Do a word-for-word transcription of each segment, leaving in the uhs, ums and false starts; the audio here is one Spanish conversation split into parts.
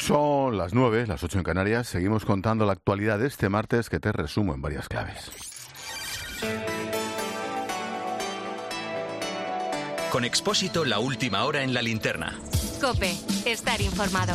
Son las nueve, las ocho en Canarias. Seguimos contando la actualidad de este martes que te resumo en varias claves. Con Expósito, la última hora en la linterna. COPE, estar informado.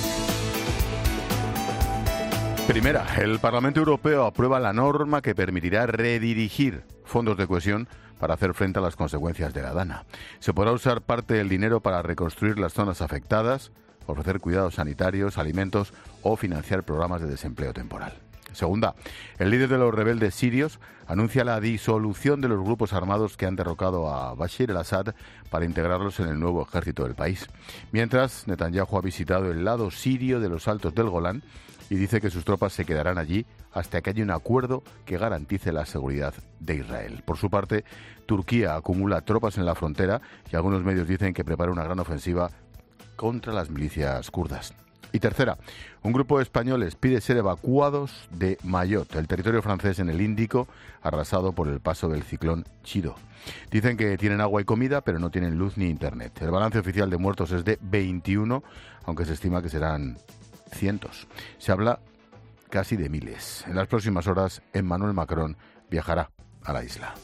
Primera, el Parlamento Europeo aprueba la norma que permitirá redirigir fondos de cohesión para hacer frente a las consecuencias de la DANA. Se podrá usar parte del dinero para reconstruir las zonas afectadas, ofrecer cuidados sanitarios, alimentos o financiar programas de desempleo temporal. Segunda, el líder de los rebeldes sirios anuncia la disolución de los grupos armados que han derrocado a Bashir al-Assad para integrarlos en el nuevo ejército del país. Mientras, Netanyahu ha visitado el lado sirio de los Altos del Golán y dice que sus tropas se quedarán allí hasta que haya un acuerdo que garantice la seguridad de Israel. Por su parte, Turquía acumula tropas en la frontera y algunos medios dicen que prepara una gran ofensiva contra las milicias kurdas. Y tercera, un grupo de españoles pide ser evacuados de Mayotte, el territorio francés en el Índico, arrasado por el paso del ciclón Chido. Dicen que tienen agua y comida, pero no tienen luz ni internet. El balance oficial de muertos es de veintiuno, aunque se estima que serán cientos. Se habla casi de miles. En las próximas horas, Emmanuel Macron viajará a la isla.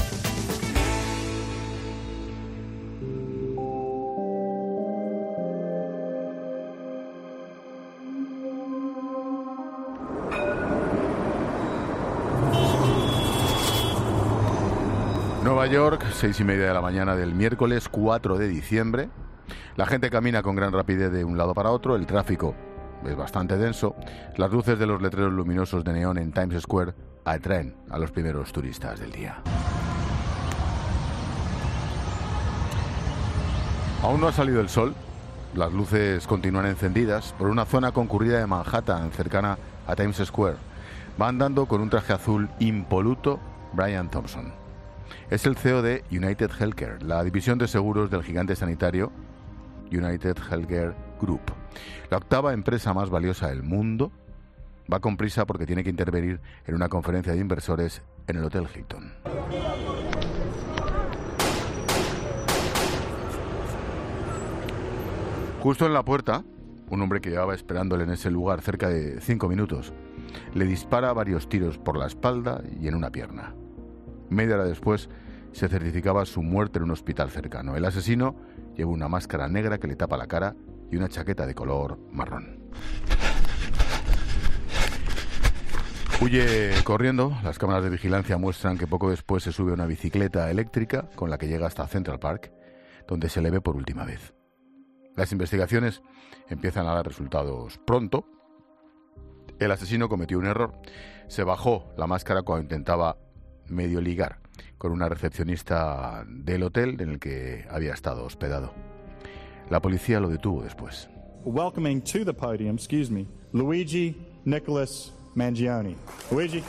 Nueva York, seis y media de la mañana del miércoles cuatro de diciembre. La gente camina con gran rapidez de un lado para otro, el tráfico es bastante denso. Las luces de los letreros luminosos de neón en Times Square atraen a los primeros turistas del día. Aún no ha salido el sol. Las luces continúan encendidas por una zona concurrida de Manhattan, cercana a Times Square. Va andando con un traje azul impoluto Brian Thompson. Es el C E O de United Healthcare, la división de seguros del gigante sanitario United Healthcare Group. La octava empresa más valiosa del mundo. Va con prisa porque tiene que intervenir en una conferencia de inversores en el Hotel Hilton. Justo en la puerta, un hombre que llevaba esperándole en ese lugar cerca de cinco minutos, le dispara varios tiros por la espalda y en una pierna. Media hora después se certificaba su muerte en un hospital cercano. El asesino lleva una máscara negra que le tapa la cara y una chaqueta de color marrón. Huye corriendo. Las cámaras de vigilancia muestran que poco después se sube a una bicicleta eléctrica con la que llega hasta Central Park, donde se le ve por última vez. Las investigaciones empiezan a dar resultados pronto. El asesino cometió un error. Se bajó la máscara cuando intentaba medio ligar con una recepcionista del hotel en el que había estado hospedado. La policía lo detuvo después. Welcoming to the podium, excuse me, Luigi Nicholas Mangione. Luigi.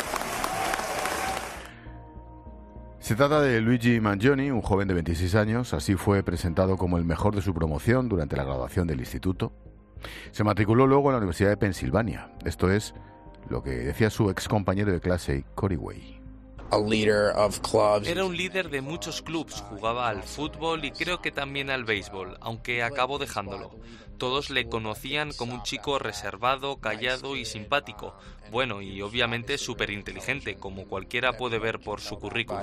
Se trata de Luigi Mangione, un joven de veintiséis años. Así fue presentado como el mejor de su promoción durante la graduación del instituto. Se matriculó luego en la Universidad de Pensilvania. Esto es lo que decía su ex compañero de clase, Corey Way. Era un líder de muchos clubs, jugaba al fútbol y creo que también al béisbol, aunque acabó dejándolo. Todos le conocían como un chico reservado, callado y simpático. Bueno, y obviamente súper inteligente, como cualquiera puede ver por su currículum.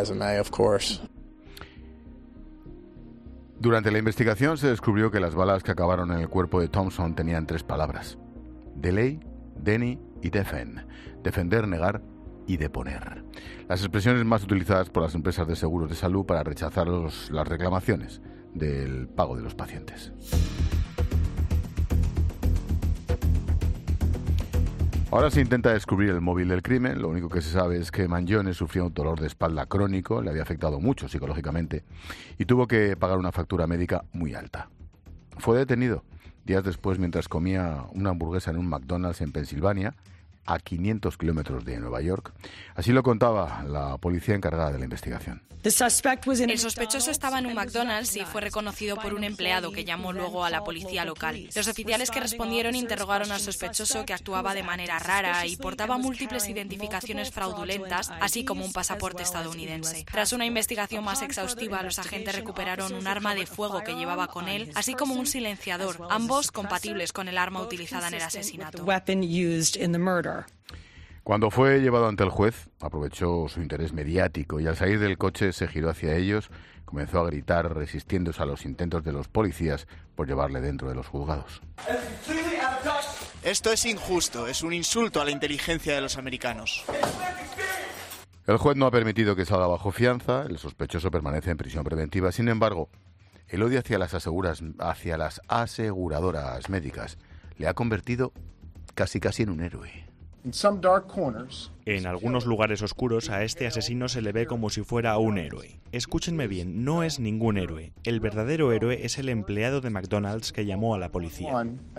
Durante la investigación se descubrió que las balas que acabaron en el cuerpo de Thompson tenían tres palabras: delay, deny y defend. Defender, negar y deponer. Las expresiones más utilizadas por las empresas de seguros de salud para rechazar los, las reclamaciones del pago de los pacientes. Ahora se intenta descubrir el móvil del crimen. Lo único que se sabe es que Mangione sufrió un dolor de espalda crónico, le había afectado mucho psicológicamente y tuvo que pagar una factura médica muy alta. Fue detenido días después mientras comía una hamburguesa en un McDonald's en Pensilvania, a quinientos kilómetros de Nueva York. Así lo contaba la policía encargada de la investigación. El sospechoso estaba en un McDonald's y fue reconocido por un empleado que llamó luego a la policía local. Los oficiales que respondieron interrogaron al sospechoso, que actuaba de manera rara y portaba múltiples identificaciones fraudulentas, así como un pasaporte estadounidense. Tras una investigación más exhaustiva, los agentes recuperaron un arma de fuego que llevaba con él, así como un silenciador, ambos compatibles con el arma utilizada en el asesinato. Cuando fue llevado ante el juez, aprovechó su interés mediático y al salir del coche se giró hacia ellos, comenzó a gritar resistiéndose a los intentos de los policías por llevarle dentro de los juzgados. Esto es injusto, es un insulto a la inteligencia de los americanos. El juez no ha permitido que salga bajo fianza, el sospechoso permanece en prisión preventiva. Sin embargo, el odio hacia las, aseguras, hacia las aseguradoras médicas le ha convertido casi casi en un héroe. En algunos lugares oscuros a este asesino se le ve como si fuera un héroe. Escúchenme bien, no es ningún héroe. El verdadero héroe es el empleado de McDonald's que llamó a la policía.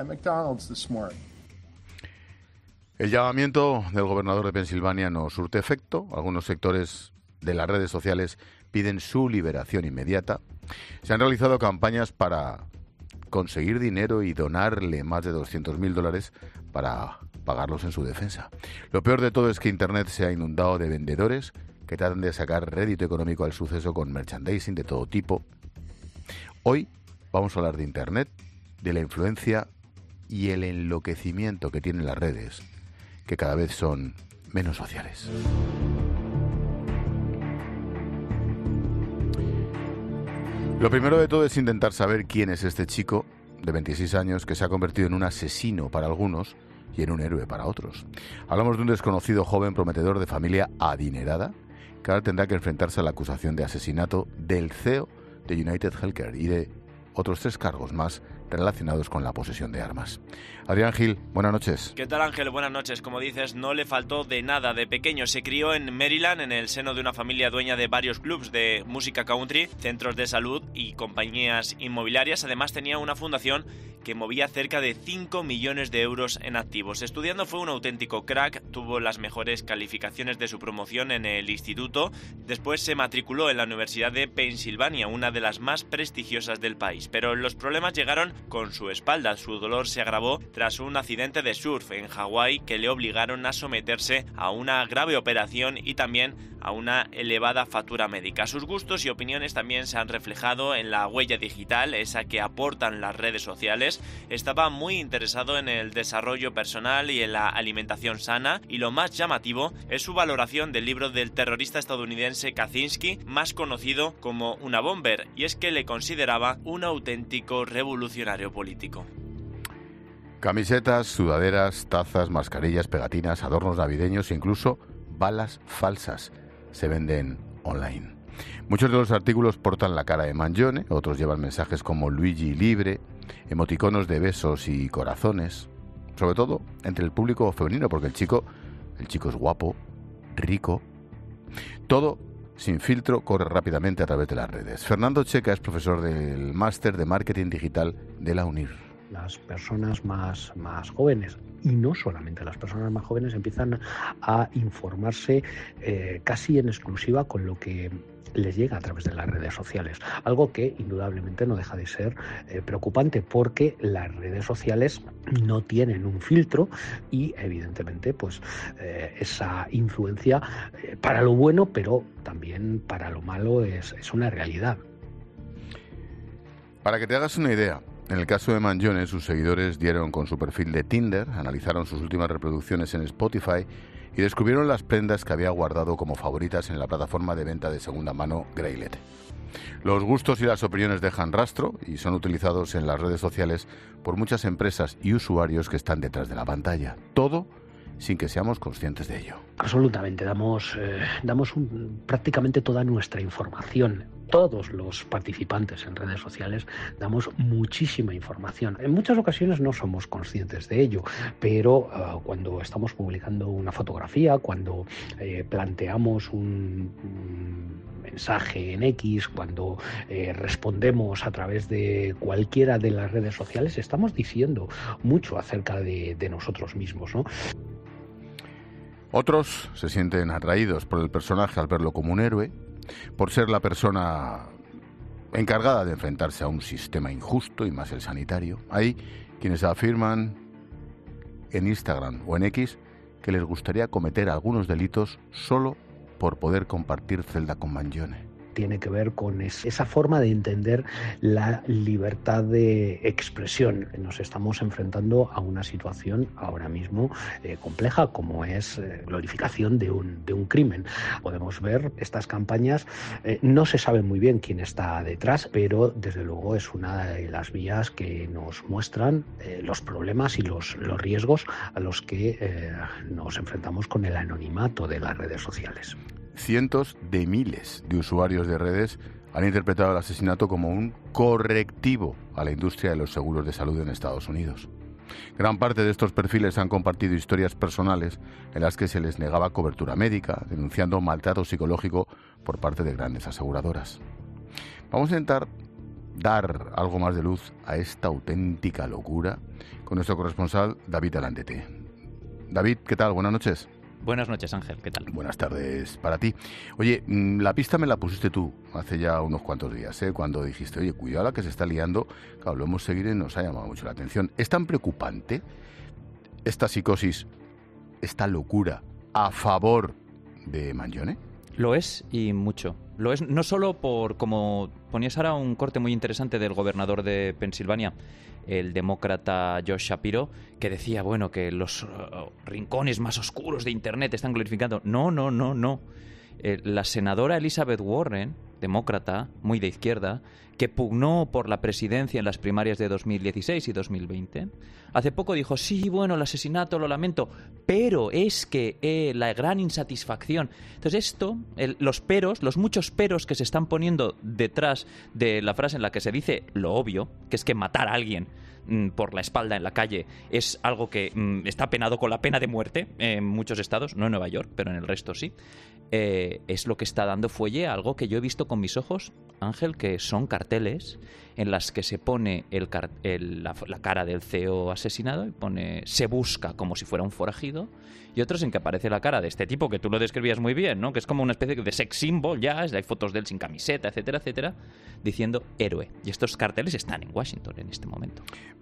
El llamamiento del gobernador de Pensilvania no surte efecto. Algunos sectores de las redes sociales piden su liberación inmediata. Se han realizado campañas para conseguir dinero y donarle más de doscientos mil dólares para pagarlos en su defensa. Lo peor de todo es que Internet se ha inundado de vendedores que tratan de sacar rédito económico al suceso con merchandising de todo tipo. Hoy vamos a hablar de Internet, de la influencia y el enloquecimiento que tienen las redes, que cada vez son menos sociales. Lo primero de todo es intentar saber quién es este chico de veintiséis años que se ha convertido en un asesino para algunos y en un héroe para otros. Hablamos de un desconocido joven prometedor de familia adinerada que ahora tendrá que enfrentarse a la acusación de asesinato del C E O de United Healthcare y de otros tres cargos más relacionados con la posesión de armas. Adrián Gil, buenas noches. ¿Qué tal, Ángel? Buenas noches. Como dices, no le faltó de nada. De pequeño se crió en Maryland, en el seno de una familia dueña de varios clubs de música country, centros de salud y compañías inmobiliarias. Además, tenía una fundación que movía cerca de cinco millones de euros en activos. Estudiando fue un auténtico crack, tuvo las mejores calificaciones de su promoción en el instituto. Después se matriculó en la Universidad de Pensilvania, una de las más prestigiosas del país. Pero los problemas llegaron con su espalda. Su dolor se agravó tras un accidente de surf en Hawái que le obligaron a someterse a una grave operación y también a una elevada factura médica. Sus gustos y opiniones también se han reflejado en la huella digital, esa que aportan las redes sociales. Estaba muy interesado en el desarrollo personal y en la alimentación sana, y lo más llamativo es su valoración del libro del terrorista estadounidense Kaczynski, más conocido como Una Bomber, y es que le consideraba un auténtico revolucionario político. Camisetas, sudaderas, tazas, mascarillas, pegatinas, adornos navideños e incluso balas falsas se venden online. Muchos de los artículos portan la cara de Mangione, otros llevan mensajes como Luigi libre, emoticonos de besos y corazones, sobre todo entre el público femenino, porque el chico, el chico es guapo, rico, todo sin filtro, corre rápidamente a través de las redes. Fernando Checa es profesor del máster de marketing digital de la UNIR. Las personas más, más jóvenes, y no solamente las personas más jóvenes, empiezan a informarse eh, casi en exclusiva con lo que les llega a través de las redes sociales, algo que indudablemente no deja de ser eh, preocupante, porque las redes sociales no tienen un filtro y evidentemente pues eh, esa influencia eh, para lo bueno, pero también para lo malo es, es una realidad. Para que te hagas una idea, en el caso de Mangione, sus seguidores dieron con su perfil de Tinder, analizaron sus últimas reproducciones en Spotify y descubrieron las prendas que había guardado como favoritas en la plataforma de venta de segunda mano Greylet. Los gustos y las opiniones dejan rastro y son utilizados en las redes sociales por muchas empresas y usuarios que están detrás de la pantalla. Todo sin que seamos conscientes de ello. Absolutamente, damos, eh, damos un, prácticamente toda nuestra información. Todos los participantes en redes sociales damos muchísima información. En muchas ocasiones no somos conscientes de ello, pero uh, cuando estamos publicando una fotografía, cuando eh, planteamos un, un mensaje en X, cuando eh, respondemos a través de cualquiera de las redes sociales, estamos diciendo mucho acerca de, de nosotros mismos, ¿no? Otros se sienten atraídos por el personaje al verlo como un héroe, por ser la persona encargada de enfrentarse a un sistema injusto y más el sanitario. Hay quienes afirman en Instagram o en X que les gustaría cometer algunos delitos solo por poder compartir celda con Mangione. Tiene que ver con esa forma de entender la libertad de expresión. Nos estamos enfrentando a una situación ahora mismo eh, compleja, como es eh, glorificación de un, de un crimen. Podemos ver estas campañas, eh, no se sabe muy bien quién está detrás, pero desde luego es una de las vías que nos muestran eh, los problemas y los, los riesgos a los que eh, nos enfrentamos con el anonimato de las redes sociales. Cientos de miles de usuarios de redes han interpretado el asesinato como un correctivo a la industria de los seguros de salud en Estados Unidos. Gran parte de estos perfiles han compartido historias personales en las que se les negaba cobertura médica, denunciando maltrato psicológico por parte de grandes aseguradoras. Vamos a intentar dar algo más de luz a esta auténtica locura con nuestro corresponsal David Alandete. David, ¿qué tal? Buenas noches. Buenas noches, Ángel, ¿qué tal? Buenas tardes para ti. Oye, la pista me la pusiste tú hace ya unos cuantos días, ¿eh? Cuando dijiste, oye, cuidado la que se está liando. Claro, lo hemos seguido y nos ha llamado mucho la atención. ¿Es tan preocupante esta psicosis, esta locura a favor de Mangione? Lo es, y mucho. Lo es no solo por, como ponías ahora un corte muy interesante del gobernador de Pensilvania, el demócrata Josh Shapiro, que decía, bueno, que los uh, rincones más oscuros de Internet están glorificando. No, no, no, no. Eh, la senadora Elizabeth Warren, demócrata, muy de izquierda, que pugnó por la presidencia en las primarias de dos mil dieciséis y dos mil veinte, hace poco dijo, sí, bueno, el asesinato lo lamento, pero es que eh, la gran insatisfacción. Entonces esto, el, los peros, los muchos peros que se están poniendo detrás de la frase en la que se dice lo obvio, que es que matar a alguien mm, por la espalda en la calle es algo que mm, está penado con la pena de muerte en muchos estados, no en Nueva York, pero en el resto sí. Eh, es lo que está dando fuelle a algo que yo he visto con mis ojos, Ángel, que son carteles en las que se pone el, el, la, la cara del C E O asesinado y pone se busca como si fuera un forajido, y otros en que aparece la cara de este tipo que tú lo describías muy bien, ¿no? Que es como una especie de sex symbol, ya hay fotos de él sin camiseta, etcétera, etcétera, diciendo héroe. Y estos carteles están en Washington en este momento.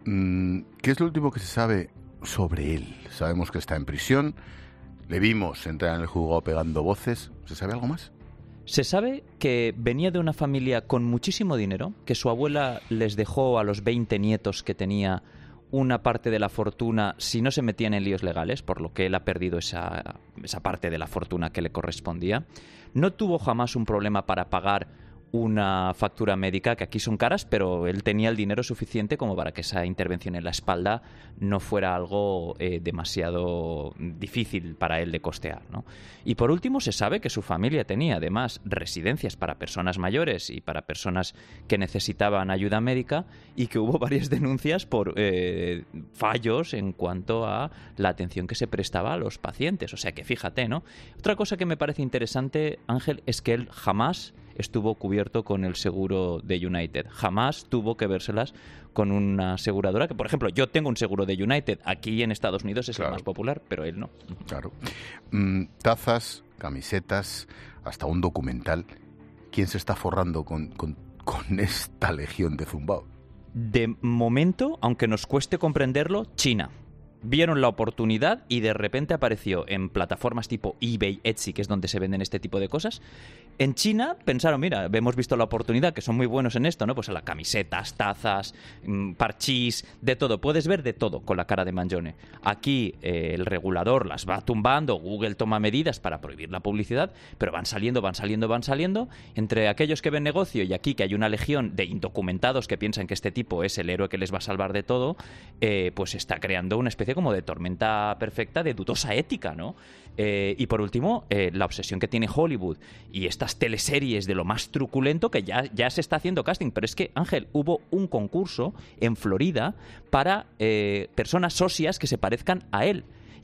¿Qué es lo último que se sabe sobre él? Sabemos que está en prisión. Le vimos entrar en el juzgado pegando voces. ¿Se sabe algo más? Se sabe que venía de una familia con muchísimo dinero, que su abuela les dejó a los veinte nietos que tenía una parte de la fortuna si no se metían en líos legales, por lo que él ha perdido esa, esa parte de la fortuna que le correspondía. No tuvo jamás un problema para pagar una factura médica, que aquí son caras, pero él tenía el dinero suficiente como para que esa intervención en la espalda no fuera algo eh, demasiado difícil para él de costear, ¿no? Y por último, se sabe que su familia tenía además residencias para personas mayores y para personas que necesitaban ayuda médica, y que hubo varias denuncias por eh, fallos en cuanto a la atención que se prestaba a los pacientes. O sea que fíjate, ¿no? Otra cosa que me parece interesante, Ángel, es que él jamás estuvo cubierto con el seguro de United. Jamás tuvo que vérselas con una aseguradora, que por ejemplo yo tengo un seguro de United, aquí en Estados Unidos es claro, el más popular, pero él no. Claro. Mm, tazas, camisetas, hasta un documental. ¿Quién se está forrando con, con, con esta legión de zumbao? De momento, aunque nos cueste comprenderlo, China. Vieron la oportunidad y de repente apareció en plataformas tipo eBay, Etsy, que es donde se venden este tipo de cosas. En China pensaron, mira, hemos visto la oportunidad, que son muy buenos en esto, ¿no? Pues a las camisetas, tazas, parchís, de todo. Puedes ver de todo con la cara de Mangione. Aquí eh, el regulador las va tumbando, Google toma medidas para prohibir la publicidad, pero van saliendo, van saliendo, van saliendo. Entre aquellos que ven negocio y aquí que hay una legión de indocumentados que piensan que este tipo es el héroe que les va a salvar de todo, eh, pues está creando una especie como de tormenta perfecta de dudosa ética, ¿no? Eh, y por último, eh, la obsesión que tiene Hollywood y estas teleseries de lo más truculento, que ya, ya se está haciendo casting. Pero es que, Ángel, hubo un concurso en Florida para eh, personas socias que se parezcan a él.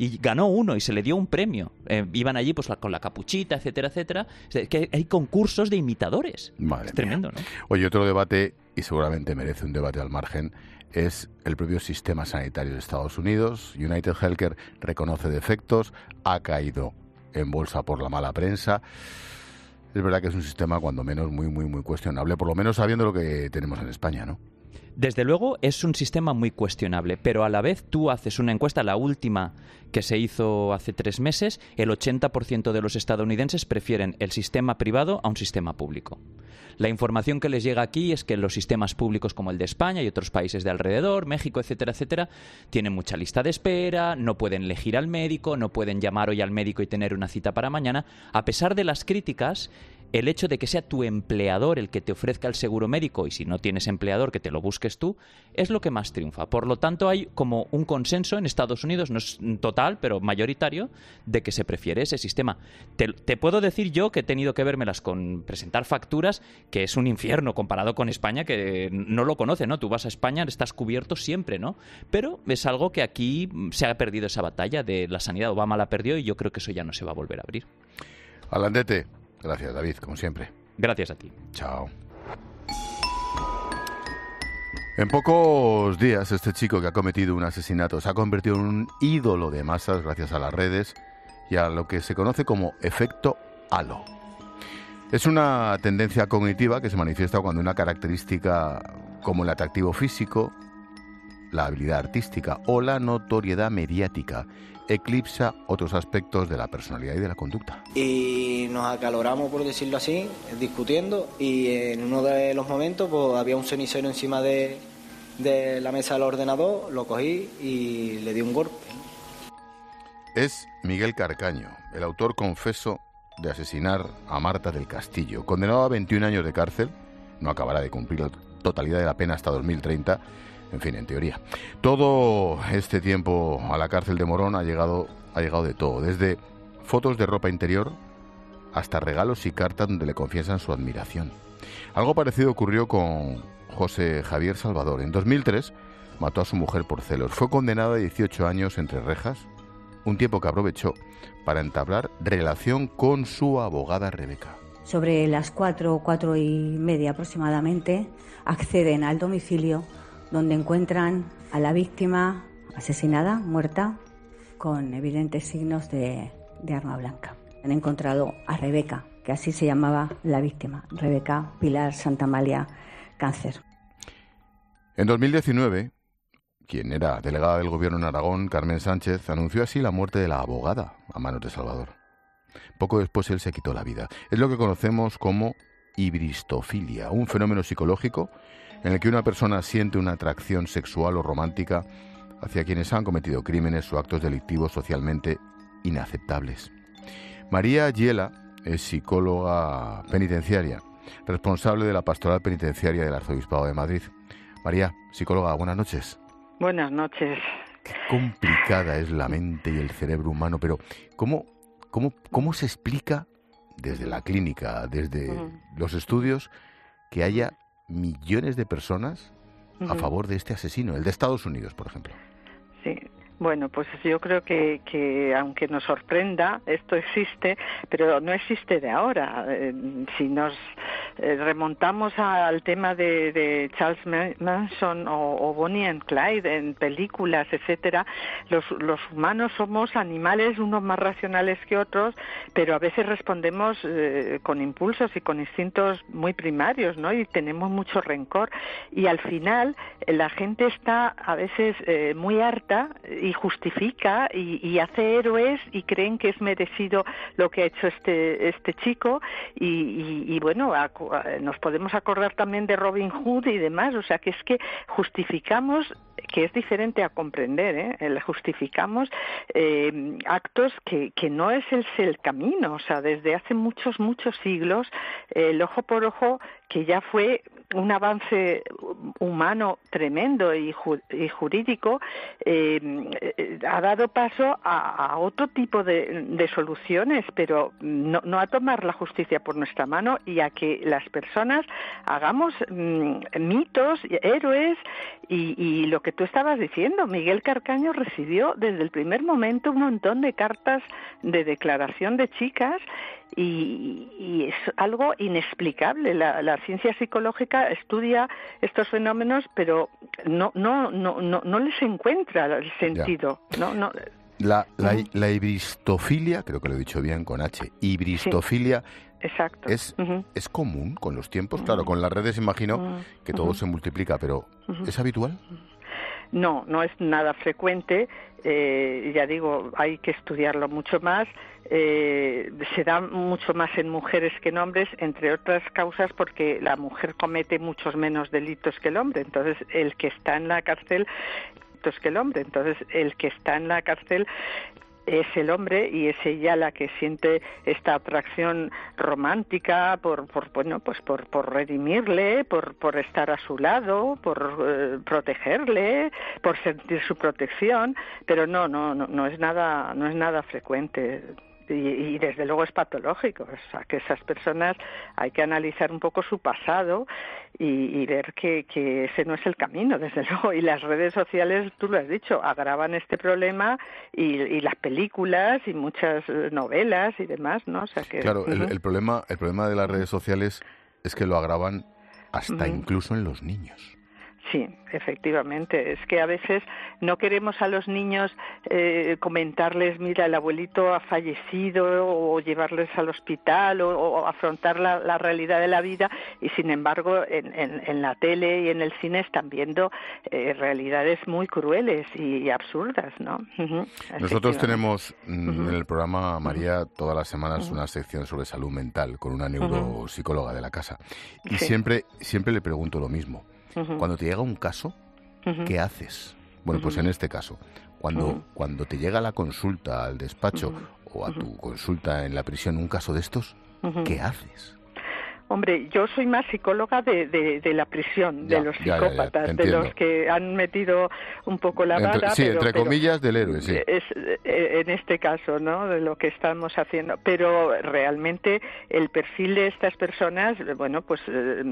y ganó uno y se le dio un premio. Eh, iban allí pues con la capuchita, etcétera, etcétera. Es que hay concursos de imitadores. Madre es tremendo, mía. ¿no? Oye, otro debate, y seguramente merece un debate al margen, es el propio sistema sanitario de Estados Unidos. United Healthcare reconoce defectos, ha caído en bolsa por la mala prensa. Es verdad que es un sistema cuando menos muy, muy, muy cuestionable, por lo menos sabiendo lo que tenemos en España, ¿no? Desde luego es un sistema muy cuestionable, pero a la vez tú haces una encuesta, la última que se hizo hace tres meses, el ochenta por ciento de los estadounidenses prefieren el sistema privado a un sistema público. La información que les llega aquí es que los sistemas públicos como el de España y otros países de alrededor, México, etcétera, etcétera, tienen mucha lista de espera, no pueden elegir al médico, no pueden llamar hoy al médico y tener una cita para mañana. A pesar de las críticas, el hecho de que sea tu empleador el que te ofrezca el seguro médico y si no tienes empleador que te lo busques tú, es lo que más triunfa. Por lo tanto, hay como un consenso en Estados Unidos, no es total, pero mayoritario, de que se prefiere ese sistema. Te, te puedo decir yo que he tenido que vérmelas con presentar facturas, que es un infierno comparado con España, que no lo conoce, ¿no? Tú vas a España, estás cubierto siempre, ¿no? Pero es algo que aquí se ha perdido esa batalla de la sanidad. Obama la perdió y yo creo que eso ya no se va a volver a abrir. Alandete. Gracias, David, como siempre. Gracias a ti. Chao. En pocos días, este chico que ha cometido un asesinato se ha convertido en un ídolo de masas gracias a las redes y a lo que se conoce como efecto halo. Es una tendencia cognitiva que se manifiesta cuando una característica como el atractivo físico, la habilidad artística o la notoriedad mediática eclipsa otros aspectos de la personalidad y de la conducta. Y nos acaloramos, por decirlo así, discutiendo, y en uno de los momentos pues había un cenicero encima de, de la mesa del ordenador, lo cogí y le di un golpe. Es Miguel Carcaño, el autor confeso de asesinar a Marta del Castillo, condenado a veintiún años de cárcel, no acabará de cumplir la totalidad de la pena hasta dos mil treinta, en fin, en teoría. Todo este tiempo a la cárcel de Morón ha llegado, ha llegado de todo, desde fotos de ropa interior hasta regalos y cartas donde le confiesan su admiración. Algo parecido ocurrió con José Javier Salvador. En dos mil tres mató a su mujer por celos. Fue condenado a dieciocho años entre rejas, un tiempo que aprovechó para entablar relación con su abogada Rebeca. Sobre las cuatro, cuatro y media aproximadamente, acceden al domicilio donde encuentran a la víctima asesinada, muerta, con evidentes signos de, de arma blanca. Han encontrado a Rebeca, que así se llamaba la víctima, Rebeca Pilar Santamalia Cáncer. En dos mil diecinueve, quien era delegada del gobierno en Aragón, Carmen Sánchez, anunció así la muerte de la abogada a manos de Salvador. Poco después él se quitó la vida. Es lo que conocemos como hibristofilia, un fenómeno psicológico en el que una persona siente una atracción sexual o romántica hacia quienes han cometido crímenes o actos delictivos socialmente inaceptables. María Giela es psicóloga penitenciaria, responsable de la Pastoral Penitenciaria del Arzobispado de Madrid. María, psicóloga, buenas noches. Buenas noches. Qué complicada es la mente y el cerebro humano, pero ¿cómo, cómo, cómo se explica desde la clínica, desde uh-huh. los estudios, que haya millones de personas uh-huh. a favor de este asesino, el de Estados Unidos, por ejemplo? Sí. Bueno, pues yo creo que, que aunque nos sorprenda, esto existe, pero no existe de ahora. Eh, si nos eh, remontamos al tema de, de Charles Manson o, o Bonnie and Clyde en películas, etcétera, los, los humanos somos animales, unos más racionales que otros, pero a veces respondemos eh, con impulsos y con instintos muy primarios, ¿no? Y tenemos mucho rencor. Y al final eh, la gente está a veces eh, muy harta y justifica y, y hace héroes y creen que es merecido lo que ha hecho este este chico y, y, y bueno, a, a, nos podemos acordar también de Robin Hood y demás, o sea que es que justificamos, que es diferente a comprender, ¿eh? El justificamos eh, actos que, que no es el, el camino, o sea, desde hace muchos, muchos siglos, eh, el ojo por ojo, que ya fue un avance humano tremendo y, ju- y jurídico, eh, ha dado paso a, a otro tipo de, de soluciones, pero no, no a tomar la justicia por nuestra mano y a que las personas hagamos mm, mitos, héroes y, y lo lo que tú estabas diciendo, Miguel Carcaño recibió desde el primer momento un montón de cartas de declaración de chicas y, y es algo inexplicable. La, la ciencia psicológica estudia estos fenómenos, pero no no no no, no les encuentra el sentido. No, no. La, la, uh-huh. la hibristofilia, creo que lo he dicho bien con H, hibristofilia... Sí. Exacto. ¿Es, uh-huh. ¿Es común con los tiempos? Uh-huh. Claro, con las redes imagino uh-huh. que todo uh-huh. se multiplica, pero uh-huh. ¿es habitual? No, no es nada frecuente. Eh, ya digo, hay que estudiarlo mucho más. Eh, se da mucho más en mujeres que en hombres, entre otras causas porque la mujer comete muchos menos delitos que el hombre. Entonces, el que está en la cárcel que el hombre. Entonces, el que está en la cárcel es el hombre y es ella la que siente esta atracción romántica por, por bueno, pues por, por redimirle, por, por estar a su lado, por eh, protegerle, por sentir su protección, pero no, no, no, no es nada, no es nada frecuente. Y, y desde luego es patológico, o sea, que esas personas hay que analizar un poco su pasado y, y ver que, que ese no es el camino, desde luego. Y las redes sociales, tú lo has dicho, agravan este problema y, y las películas y muchas novelas y demás, ¿no? O sea que, claro, uh-huh. el, el problema, el problema de las redes sociales es que lo agravan hasta uh-huh. incluso en los niños. Sí, efectivamente. Es que a veces no queremos a los niños eh, comentarles, mira, el abuelito ha fallecido, o llevarles al hospital, o, o afrontar la, la realidad de la vida, y sin embargo en, en, en la tele y en el cine están viendo eh, realidades muy crueles y absurdas, ¿no? Uh-huh. Nosotros tenemos mm, uh-huh. en el programa, María, todas las semanas uh-huh. una sección sobre salud mental con una neuropsicóloga de la casa. Y sí. siempre, siempre le pregunto lo mismo. Uh-huh. Cuando te llega un caso, uh-huh. ¿qué haces? Bueno, uh-huh. pues en este caso, cuando, uh-huh. cuando te llega la consulta al despacho uh-huh. o a tu consulta en la prisión un caso de estos, uh-huh. ¿qué haces? Hombre, yo soy más psicóloga de, de, de la prisión, ya, de los ya, psicópatas, ya, ya, de los que han metido un poco la vara. Entre, sí, pero, entre pero comillas, del héroe, sí. Es, en este caso, ¿no?, de lo que estamos haciendo. Pero realmente el perfil de estas personas, bueno, pues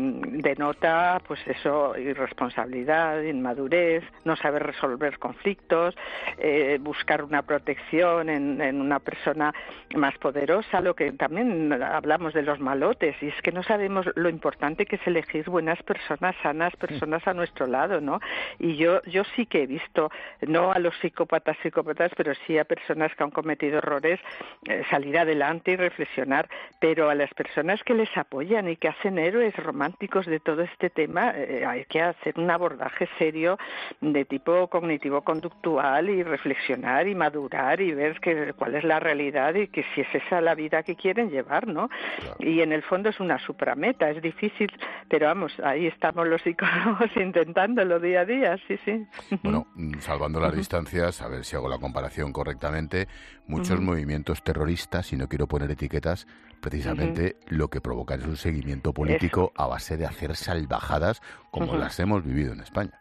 denota, pues eso, irresponsabilidad, inmadurez, no saber resolver conflictos, eh, buscar una protección en, en una persona más poderosa, lo que también hablamos de los malotes, y es que no sabemos lo importante que es elegir buenas personas, sanas personas a nuestro lado, ¿no? Y yo yo sí que he visto, no a los psicópatas psicópatas, pero sí a personas que han cometido errores, eh, salir adelante y reflexionar, pero a las personas que les apoyan y que hacen héroes románticos de todo este tema, eh, hay que hacer un abordaje serio de tipo cognitivo-conductual y reflexionar y madurar y ver que, cuál es la realidad y que si es esa la vida que quieren llevar, ¿no? Claro. Y en el fondo es una suprameta. Es difícil, pero vamos, ahí estamos los psicólogos intentándolo día a día, sí, sí. Bueno, salvando las uh-huh. distancias, a ver si hago la comparación correctamente, muchos uh-huh. movimientos terroristas, y no quiero poner etiquetas, precisamente uh-huh. lo que provocan es un seguimiento político Eso. a base de hacer salvajadas como uh-huh. las hemos vivido en España.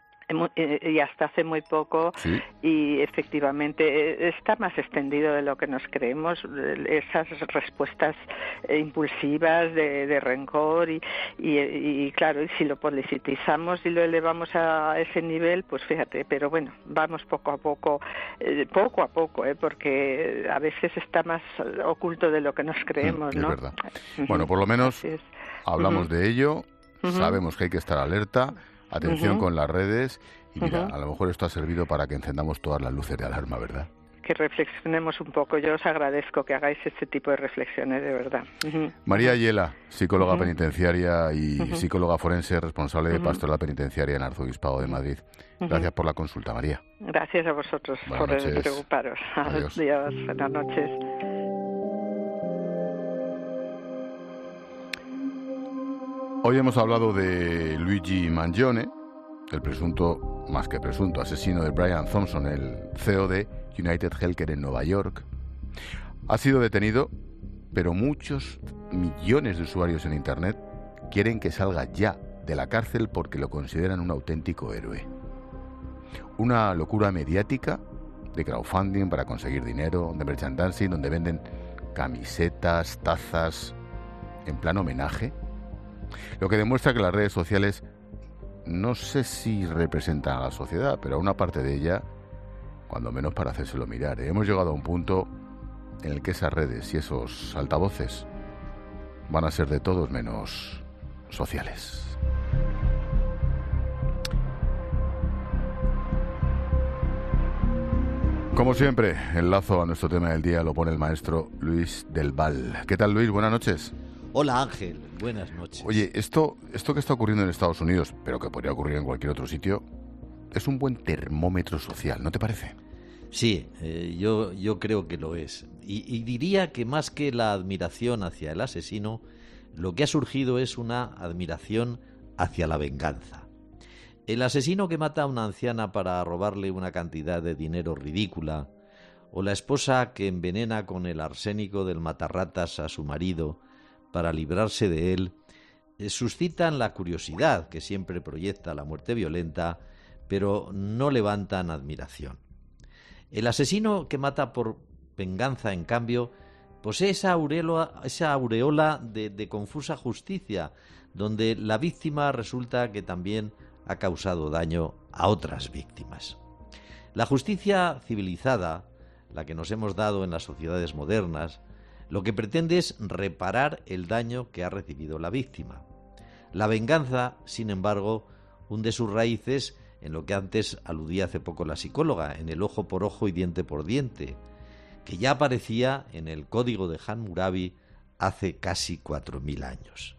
Y hasta hace muy poco, sí. y efectivamente está más extendido de lo que nos creemos, esas respuestas impulsivas de, de rencor y, y, y claro, y si lo politizamos y lo elevamos a ese nivel, pues fíjate, pero bueno, vamos poco a poco, eh, poco a poco, eh, porque a veces está más oculto de lo que nos creemos, es ¿no? Verdad. Bueno, por lo menos hablamos uh-huh. de ello, uh-huh. sabemos que hay que estar alerta. Atención uh-huh. con las redes y mira, uh-huh. a lo mejor esto ha servido para que encendamos todas las luces de alarma, ¿verdad? Que reflexionemos un poco. Yo os agradezco que hagáis este tipo de reflexiones, de verdad. Uh-huh. María Ayela, psicóloga uh-huh. penitenciaria y uh-huh. psicóloga forense, responsable uh-huh. de Pastoral Penitenciaria en Arzobispado de Madrid. Uh-huh. Gracias por la consulta, María. Gracias a vosotros Buenas por noches. preocuparos. Adiós. Adiós. Buenas noches. Hoy hemos hablado de Luigi Mangione, el presunto, más que presunto, asesino de Brian Thompson, el C E O de United Healthcare en Nueva York. Ha sido detenido, pero muchos millones de usuarios en Internet quieren que salga ya de la cárcel porque lo consideran un auténtico héroe. Una locura mediática de crowdfunding para conseguir dinero, de merchandising, donde venden camisetas, tazas, en plan homenaje. Lo que demuestra que las redes sociales no sé si representan a la sociedad, pero a una parte de ella, cuando menos para hacérselo mirar. ¿eh? Hemos llegado a un punto en el que esas redes y esos altavoces van a ser de todos menos sociales. Como siempre, el lazo a nuestro tema del día lo pone el maestro Luis del Val. ¿Qué tal, Luis? Buenas noches. Hola, Ángel. Buenas noches. Oye, esto, esto que está ocurriendo en Estados Unidos, pero que podría ocurrir en cualquier otro sitio, es un buen termómetro social, ¿no te parece? Sí, eh, yo, yo creo que lo es. Y, y diría que más que la admiración hacia el asesino, lo que ha surgido es una admiración hacia la venganza. El asesino que mata a una anciana para robarle una cantidad de dinero ridícula, o la esposa que envenena con el arsénico del matarratas a su marido para librarse de él, eh, suscitan la curiosidad que siempre proyecta la muerte violenta, pero no levantan admiración. El asesino que mata por venganza, en cambio, posee esa aureola, esa aureola de, de confusa justicia, donde la víctima resulta que también ha causado daño a otras víctimas. La justicia civilizada, la que nos hemos dado en las sociedades modernas, lo que pretende es reparar el daño que ha recibido la víctima. La venganza, sin embargo, hunde sus raíces en lo que antes aludía hace poco la psicóloga, en el ojo por ojo y diente por diente, que ya aparecía en el código de Hammurabi hace casi cuatro mil años.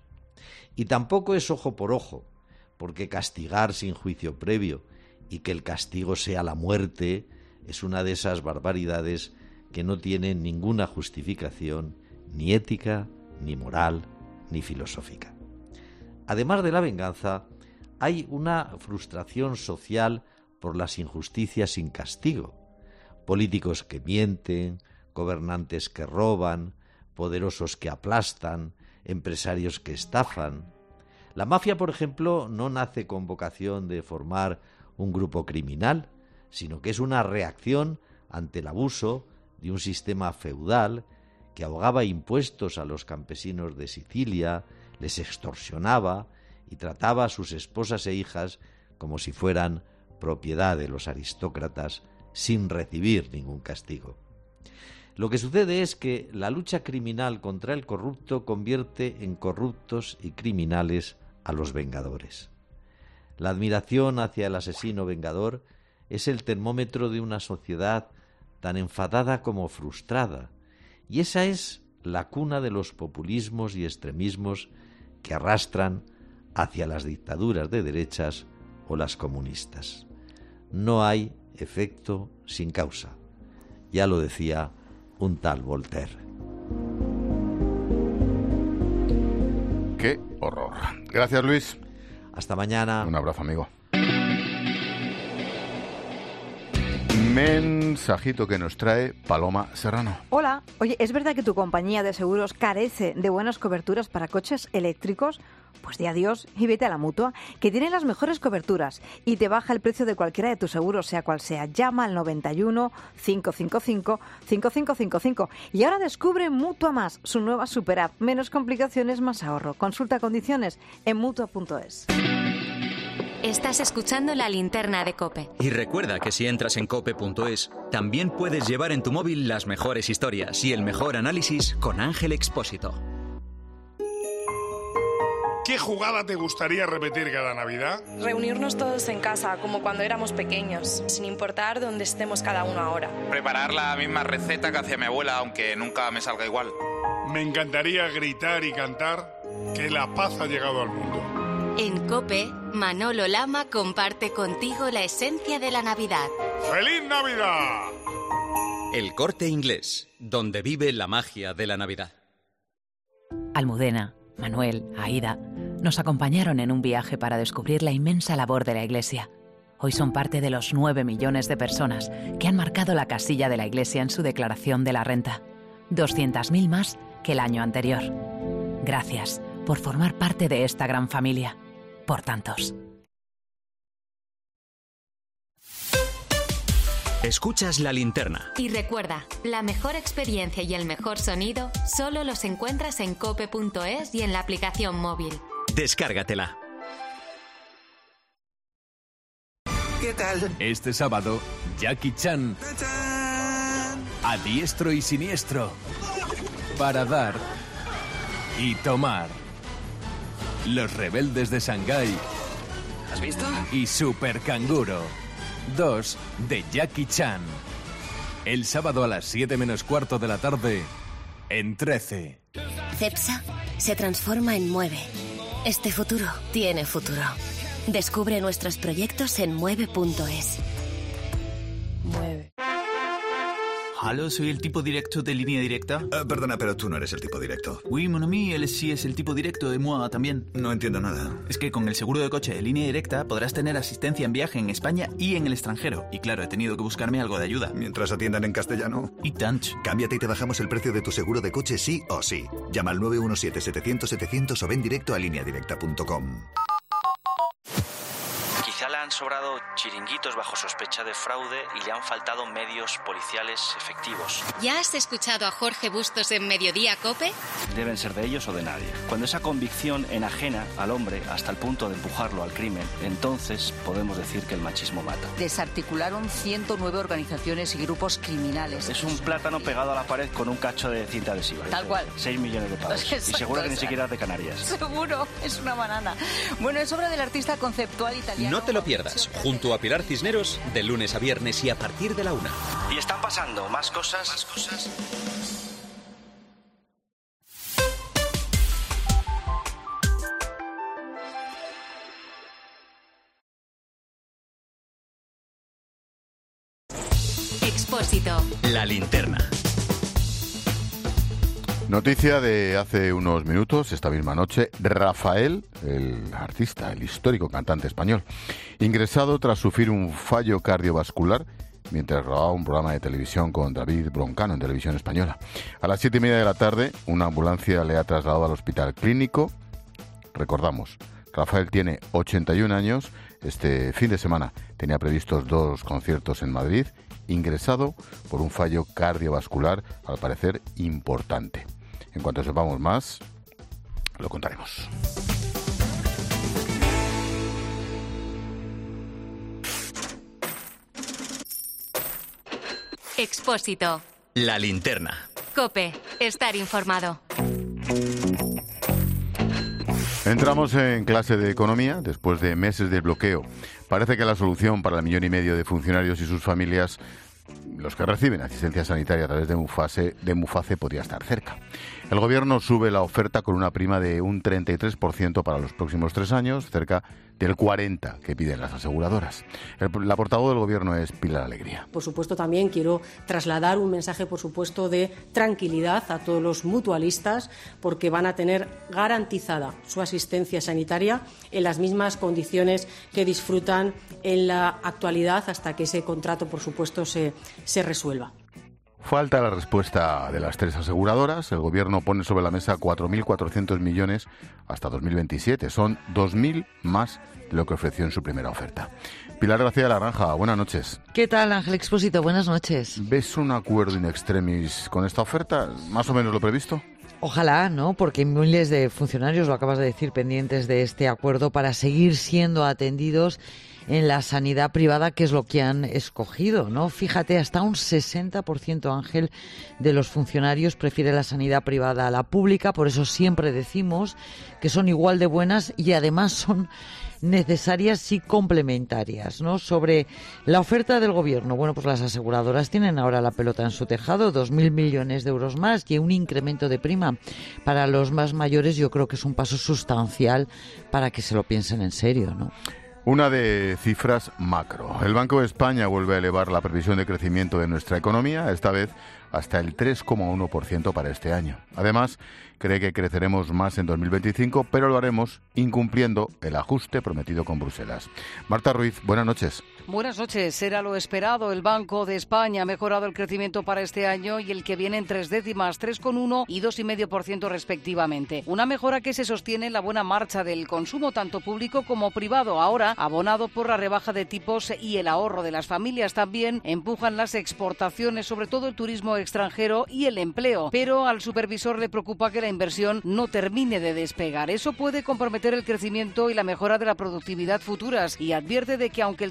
Y tampoco es ojo por ojo, porque castigar sin juicio previo y que el castigo sea la muerte es una de esas barbaridades que no tienen ninguna justificación, ni ética, ni moral, ni filosófica. Además de la venganza, hay una frustración social por las injusticias sin castigo. Políticos que mienten, gobernantes que roban, poderosos que aplastan, empresarios que estafan. La mafia, por ejemplo, no nace con vocación de formar un grupo criminal, sino que es una reacción ante el abuso de un sistema feudal que ahogaba impuestos a los campesinos de Sicilia, les extorsionaba y trataba a sus esposas e hijas como si fueran propiedad de los aristócratas sin recibir ningún castigo. Lo que sucede es que la lucha criminal contra el corrupto convierte en corruptos y criminales a los vengadores. La admiración hacia el asesino vengador es el termómetro de una sociedad tan enfadada como frustrada, y esa es la cuna de los populismos y extremismos que arrastran hacia las dictaduras de derechas o las comunistas. No hay efecto sin causa. Ya lo decía un tal Voltaire. ¡Qué horror! Gracias, Luis. Hasta mañana. Un abrazo, amigo. Mensajito que nos trae Paloma Serrano. Hola. Oye, ¿es verdad que tu compañía de seguros carece de buenas coberturas para coches eléctricos? Pues di adiós y vete a la Mutua, que tiene las mejores coberturas y te baja el precio de cualquiera de tus seguros, sea cual sea. Llama al noventa y uno, cinco cinco cinco, cinco cinco cinco cinco. Y ahora descubre Mutua Más, su nueva super app. Menos complicaciones, más ahorro. Consulta condiciones en mutua punto es. Estás escuchando La Linterna de COPE. Y recuerda que si entras en cope punto es, también puedes llevar en tu móvil las mejores historias y el mejor análisis con Ángel Expósito. ¿Qué jugada te gustaría repetir cada Navidad? Reunirnos todos en casa, como cuando éramos pequeños, sin importar dónde estemos cada uno ahora. Preparar la misma receta que hacía mi abuela, aunque nunca me salga igual. Me encantaría gritar y cantar que la paz ha llegado al mundo. En COPE, Manolo Lama comparte contigo la esencia de la Navidad. ¡Feliz Navidad! El Corte Inglés, donde vive la magia de la Navidad. Almudena, Manuel, Aida, nos acompañaron en un viaje para descubrir la inmensa labor de la Iglesia. Hoy son parte de los nueve millones de personas que han marcado la casilla de la Iglesia en su declaración de la renta. doscientas mil más que el año anterior. Gracias por formar parte de esta gran familia. Por tantos. Escuchas La Linterna. Y recuerda, la mejor experiencia y el mejor sonido solo los encuentras en cope punto es y en la aplicación móvil. Descárgatela. ¿Qué tal? Este sábado, Jackie Chan, a diestro y siniestro, para dar y tomar. Los rebeldes de Shanghái. ¿Has visto? Y Super Canguro. Dos de Jackie Chan. El sábado a las siete menos cuarto de la tarde, en trece. Cepsa se transforma en Mueve. Este futuro tiene futuro. Descubre nuestros proyectos en mueve punto es. Mueve. Hola, soy el tipo directo de Línea Directa. Uh, perdona, pero tú no eres el tipo directo. Oui, mon ami, él sí es el tipo directo de moi también. No entiendo nada. Es que con el seguro de coche de Línea Directa podrás tener asistencia en viaje en España y en el extranjero. Y claro, he tenido que buscarme algo de ayuda. Mientras atiendan en castellano. Y tant. Cámbiate y te bajamos el precio de tu seguro de coche sí o sí. Llama al nueve uno siete, setecientos, setecientos o ven directo a línea directa punto com. Quizá le han sobrado chiringuitos bajo sospecha de fraude y le han faltado medios policiales efectivos. ¿Ya has escuchado a Jorge Bustos en Mediodía COPE? Deben ser de ellos o de nadie. Cuando esa convicción enajena al hombre hasta el punto de empujarlo al crimen, entonces podemos decir que el machismo mata. Desarticularon ciento nueve organizaciones y grupos criminales. Es un plátano pegado a la pared con un cacho de cinta adhesiva. Tal cual. seis millones de pavos. Exacto, y seguro que ni exacto. siquiera es de Canarias. Seguro, es una banana. Bueno, es obra del artista conceptual italiano. No te lo pierdas, junto a Pilar Cisneros, de lunes a viernes y a partir de la una. Y están pasando más cosas. Más cosas. Expósito. La linterna. Noticia de hace unos minutos, esta misma noche, Rafael, el artista, el histórico cantante español, ingresado tras sufrir un fallo cardiovascular mientras grababa un programa de televisión con David Broncano en Televisión Española. A las siete y media de la tarde, una ambulancia le ha trasladado al hospital clínico. Recordamos, Rafael tiene ochenta y un años, este fin de semana tenía previstos dos conciertos en Madrid, ingresado por un fallo cardiovascular, al parecer importante. En cuanto sepamos más, lo contaremos. Expósito. La linterna. COPE. Estar informado. Entramos en clase de economía después de meses de bloqueo. Parece que la solución para el millón y medio de funcionarios y sus familias, los que reciben asistencia sanitaria a través de Mufase, de Muface, podría estar cerca. El Gobierno sube la oferta con una prima de un treinta y tres por ciento para los próximos tres años, cerca del cuarenta por ciento que piden las aseguradoras. El, la portavoz del Gobierno es Pilar Alegría. Por supuesto, también quiero trasladar un mensaje, por supuesto, de tranquilidad a todos los mutualistas, porque van a tener garantizada su asistencia sanitaria en las mismas condiciones que disfrutan en la actualidad, hasta que ese contrato, por supuesto, se, se resuelva. Falta la respuesta de las tres aseguradoras. El Gobierno pone sobre la mesa cuatro mil cuatrocientos millones hasta dos mil veintisiete. Son dos mil más de lo que ofreció en su primera oferta. Pilar García de la Granja, buenas noches. ¿Qué tal, Ángel Expósito? Buenas noches. ¿Ves un acuerdo in extremis con esta oferta? ¿Más o menos lo previsto? Ojalá, ¿no? Porque hay miles de funcionarios, lo acabas de decir, pendientes de este acuerdo para seguir siendo atendidos en la sanidad privada, que es lo que han escogido, ¿no? Fíjate, hasta un sesenta por ciento, Ángel, de los funcionarios prefiere la sanidad privada a la pública. Por eso siempre decimos que son igual de buenas y además son necesarias y complementarias, ¿no? Sobre la oferta del Gobierno, bueno, pues las aseguradoras tienen ahora la pelota en su tejado, dos mil millones de euros más y un incremento de prima para los más mayores. Yo creo que es un paso sustancial para que se lo piensen en serio, ¿no? Una de cifras macro. El Banco de España vuelve a elevar la previsión de crecimiento de nuestra economía, esta vez hasta el tres coma uno por ciento para este año. Además, cree que creceremos más en dos mil veinticinco, pero lo haremos incumpliendo el ajuste prometido con Bruselas. Marta Ruiz, buenas noches. Buenas noches. Era lo esperado. El Banco de España ha mejorado el crecimiento para este año y el que viene en tres décimas, tres coma uno y dos coma cinco por ciento respectivamente. Una mejora que se sostiene en la buena marcha del consumo, tanto público como privado. Ahora, abonado por la rebaja de tipos y el ahorro de las familias, también empujan las exportaciones, sobre todo el turismo extranjero y el empleo. Pero al supervisor le preocupa que la inversión no termine de despegar. Eso puede comprometer el crecimiento y la mejora de la productividad futuras, y advierte de que aunque el turismo extranjero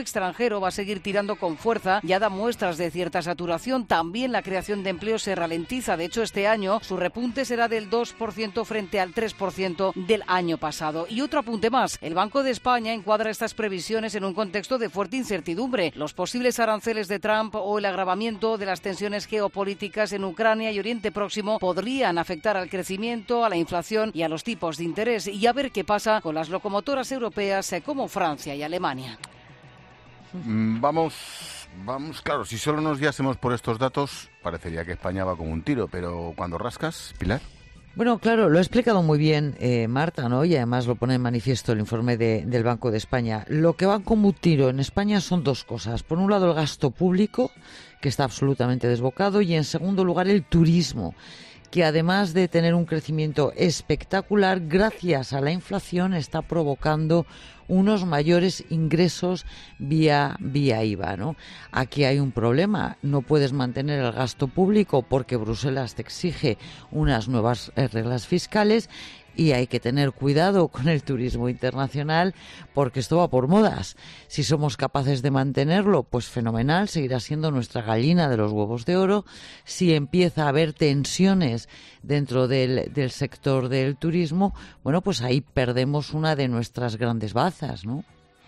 extranjero va a seguir tirando con fuerza, ya da muestras de cierta saturación. También la creación de empleo se ralentiza. De hecho, este año su repunte será del dos por ciento frente al tres por ciento del año pasado. Y otro apunte más. El Banco de España encuadra estas previsiones en un contexto de fuerte incertidumbre. Los posibles aranceles de Trump o el agravamiento de las tensiones geopolíticas en Ucrania y Oriente Próximo podrían afectar al crecimiento, a la inflación y a los tipos de interés. Y a ver qué pasa con las locomotoras europeas como Francia y Alemania. Vamos, vamos, claro, si solo nos guiásemos por estos datos, parecería que España va como un tiro, pero cuando rascas, Pilar. Bueno, claro, lo ha explicado muy bien eh, Marta, ¿no? Y además lo pone en manifiesto el informe de, del Banco de España. Lo que va como un tiro en España son dos cosas. Por un lado, el gasto público, que está absolutamente desbocado, y en segundo lugar, el turismo, que además de tener un crecimiento espectacular, gracias a la inflación, está provocando unos mayores ingresos vía, vía I V A, ¿no? Aquí hay un problema. No puedes mantener el gasto público porque Bruselas te exige unas nuevas reglas fiscales. Y hay que tener cuidado con el turismo internacional porque esto va por modas. Si somos capaces de mantenerlo, pues fenomenal, seguirá siendo nuestra gallina de los huevos de oro. Si empieza a haber tensiones dentro del, del sector del turismo, bueno, pues ahí perdemos una de nuestras grandes bazas, ¿no?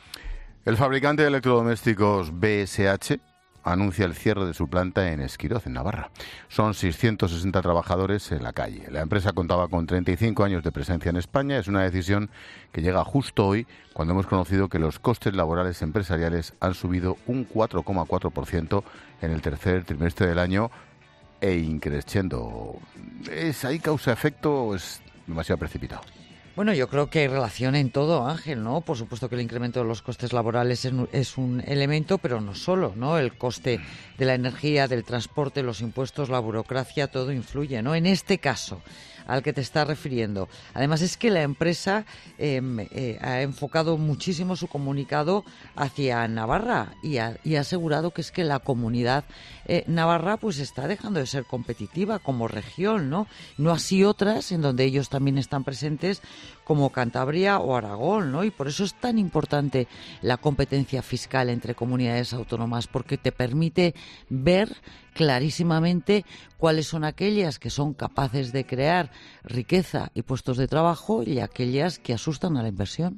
El fabricante de electrodomésticos B S H anuncia el cierre de su planta en Esquiroz, en Navarra. Son seiscientos sesenta trabajadores en la calle. La empresa contaba con treinta y cinco años de presencia en España. Es una decisión que llega justo hoy, cuando hemos conocido que los costes laborales empresariales han subido un cuatro coma cuatro por ciento en el tercer trimestre del año e increciendo. ¿Es ahí causa-efecto o es demasiado precipitado? Bueno, yo creo que hay relación en todo, Ángel, ¿no? Por supuesto que el incremento de los costes laborales es un, es un elemento, pero no solo, ¿no? El coste de la energía, del transporte, los impuestos, la burocracia, todo influye, ¿no? En este caso al que te estás refiriendo. Además es que la empresa eh, eh, ha enfocado muchísimo su comunicado hacia Navarra y ha, y ha asegurado que es que la comunidad eh, navarra pues está dejando de ser competitiva como región, ¿no? No así otras en donde ellos también están presentes como Cantabria o Aragón, ¿no? Y por eso es tan importante la competencia fiscal entre comunidades autónomas, porque te permite ver clarísimamente cuáles son aquellas que son capaces de crear riqueza y puestos de trabajo y aquellas que asustan a la inversión.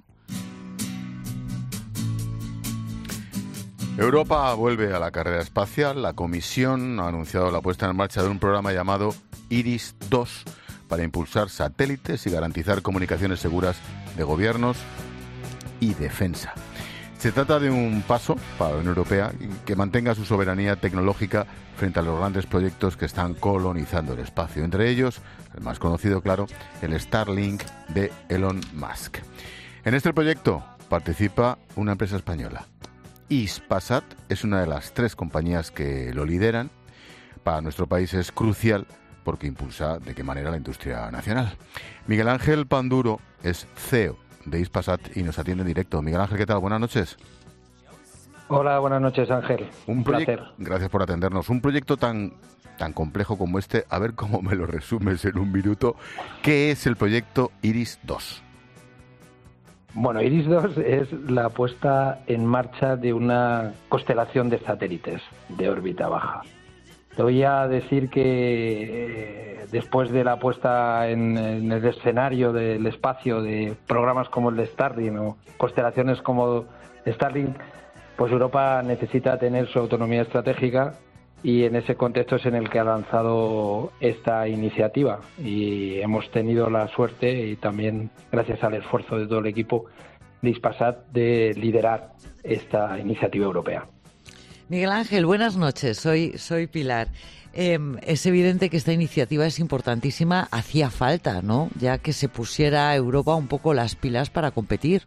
Europa vuelve a la carrera espacial. La Comisión ha anunciado la puesta en marcha de un programa llamado Iris dos para impulsar satélites y garantizar comunicaciones seguras de gobiernos y defensa. Se trata de un paso para la Unión Europea que mantenga su soberanía tecnológica frente a los grandes proyectos que están colonizando el espacio. Entre ellos, el más conocido, claro, el Starlink de Elon Musk. En este proyecto participa una empresa española. Hispasat es una de las tres compañías que lo lideran. Para nuestro país es crucial porque impulsa de qué manera la industria nacional. Miguel Ángel Panduro es C E O de Hispasat y nos atiende en directo. Miguel Ángel, ¿qué tal? Buenas noches. Hola, buenas noches, Ángel. Un placer. Gracias por atendernos. Un proyecto tan, tan complejo como este, a ver cómo me lo resumes en un minuto. ¿Qué es el proyecto Iris dos? Bueno, Iris dos es la puesta en marcha de una constelación de satélites de órbita baja. Te voy a decir que eh, después de la puesta en, en el escenario del espacio de programas como el de Starlink o constelaciones como Starlink, pues Europa necesita tener su autonomía estratégica y en ese contexto es en el que ha lanzado esta iniciativa y hemos tenido la suerte y también gracias al esfuerzo de todo el equipo de Hispasat de liderar esta iniciativa europea. Miguel Ángel, buenas noches. Soy, soy Pilar. Eh, es evidente que esta iniciativa es importantísima. Hacía falta, ¿no? Ya que se pusiera a Europa un poco las pilas para competir.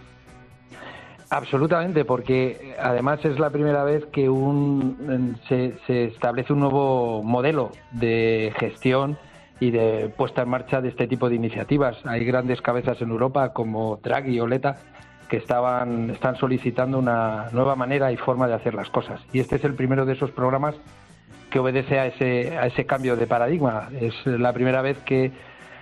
Absolutamente, porque además es la primera vez que un, se, se establece un nuevo modelo de gestión y de puesta en marcha de este tipo de iniciativas. Hay grandes cabezas en Europa como Draghi o Letta que estaban están solicitando una nueva manera y forma de hacer las cosas. Y este es el primero de esos programas que obedece a ese a ese cambio de paradigma. Es la primera vez que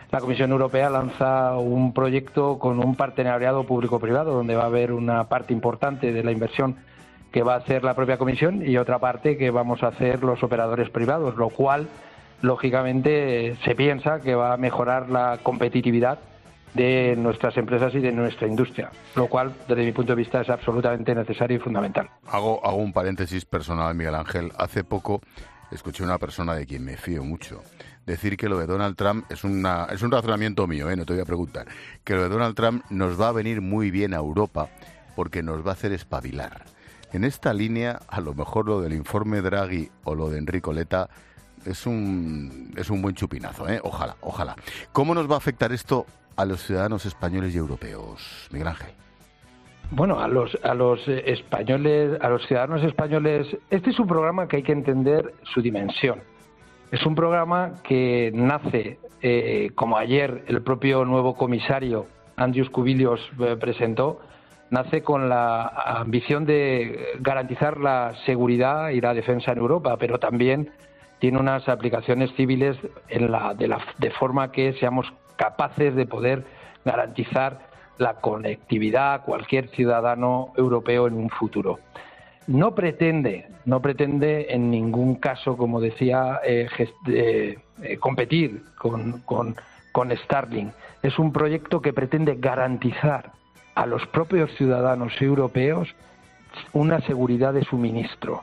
la Comisión Europea lanza un proyecto con un partenariado público-privado, donde va a haber una parte importante de la inversión que va a hacer la propia Comisión y otra parte que vamos a hacer los operadores privados, lo cual, lógicamente, se piensa que va a mejorar la competitividad de nuestras empresas y de nuestra industria, lo cual, desde mi punto de vista, es absolutamente necesario y fundamental. Hago, hago un paréntesis personal, Miguel Ángel. Hace poco escuché a una persona de quien me fío mucho decir que lo de Donald Trump es, una, es un razonamiento mío, ¿eh? No te voy a preguntar, que lo de Donald Trump nos va a venir muy bien a Europa porque nos va a hacer espabilar. En esta línea, a lo mejor lo del informe Draghi o lo de Enrico Letta es un, es un buen chupinazo, ¿eh? Ojalá, ojalá. ¿Cómo nos va a afectar esto a los ciudadanos españoles y europeos, Miguel Ángel? Bueno, a los a los españoles, a los ciudadanos españoles, este es un programa que hay que entender su dimensión. Es un programa que nace, eh, como ayer el propio nuevo comisario Andrius Kubilius eh, presentó, nace con la ambición de garantizar la seguridad y la defensa en Europa, pero también tiene unas aplicaciones civiles en la, de, la, de forma que seamos capaces de poder garantizar la conectividad a cualquier ciudadano europeo en un futuro. No pretende, no pretende en ningún caso, como decía, eh, gest, eh, eh, competir con, con, con Starlink. Es un proyecto que pretende garantizar a los propios ciudadanos europeos una seguridad de suministro.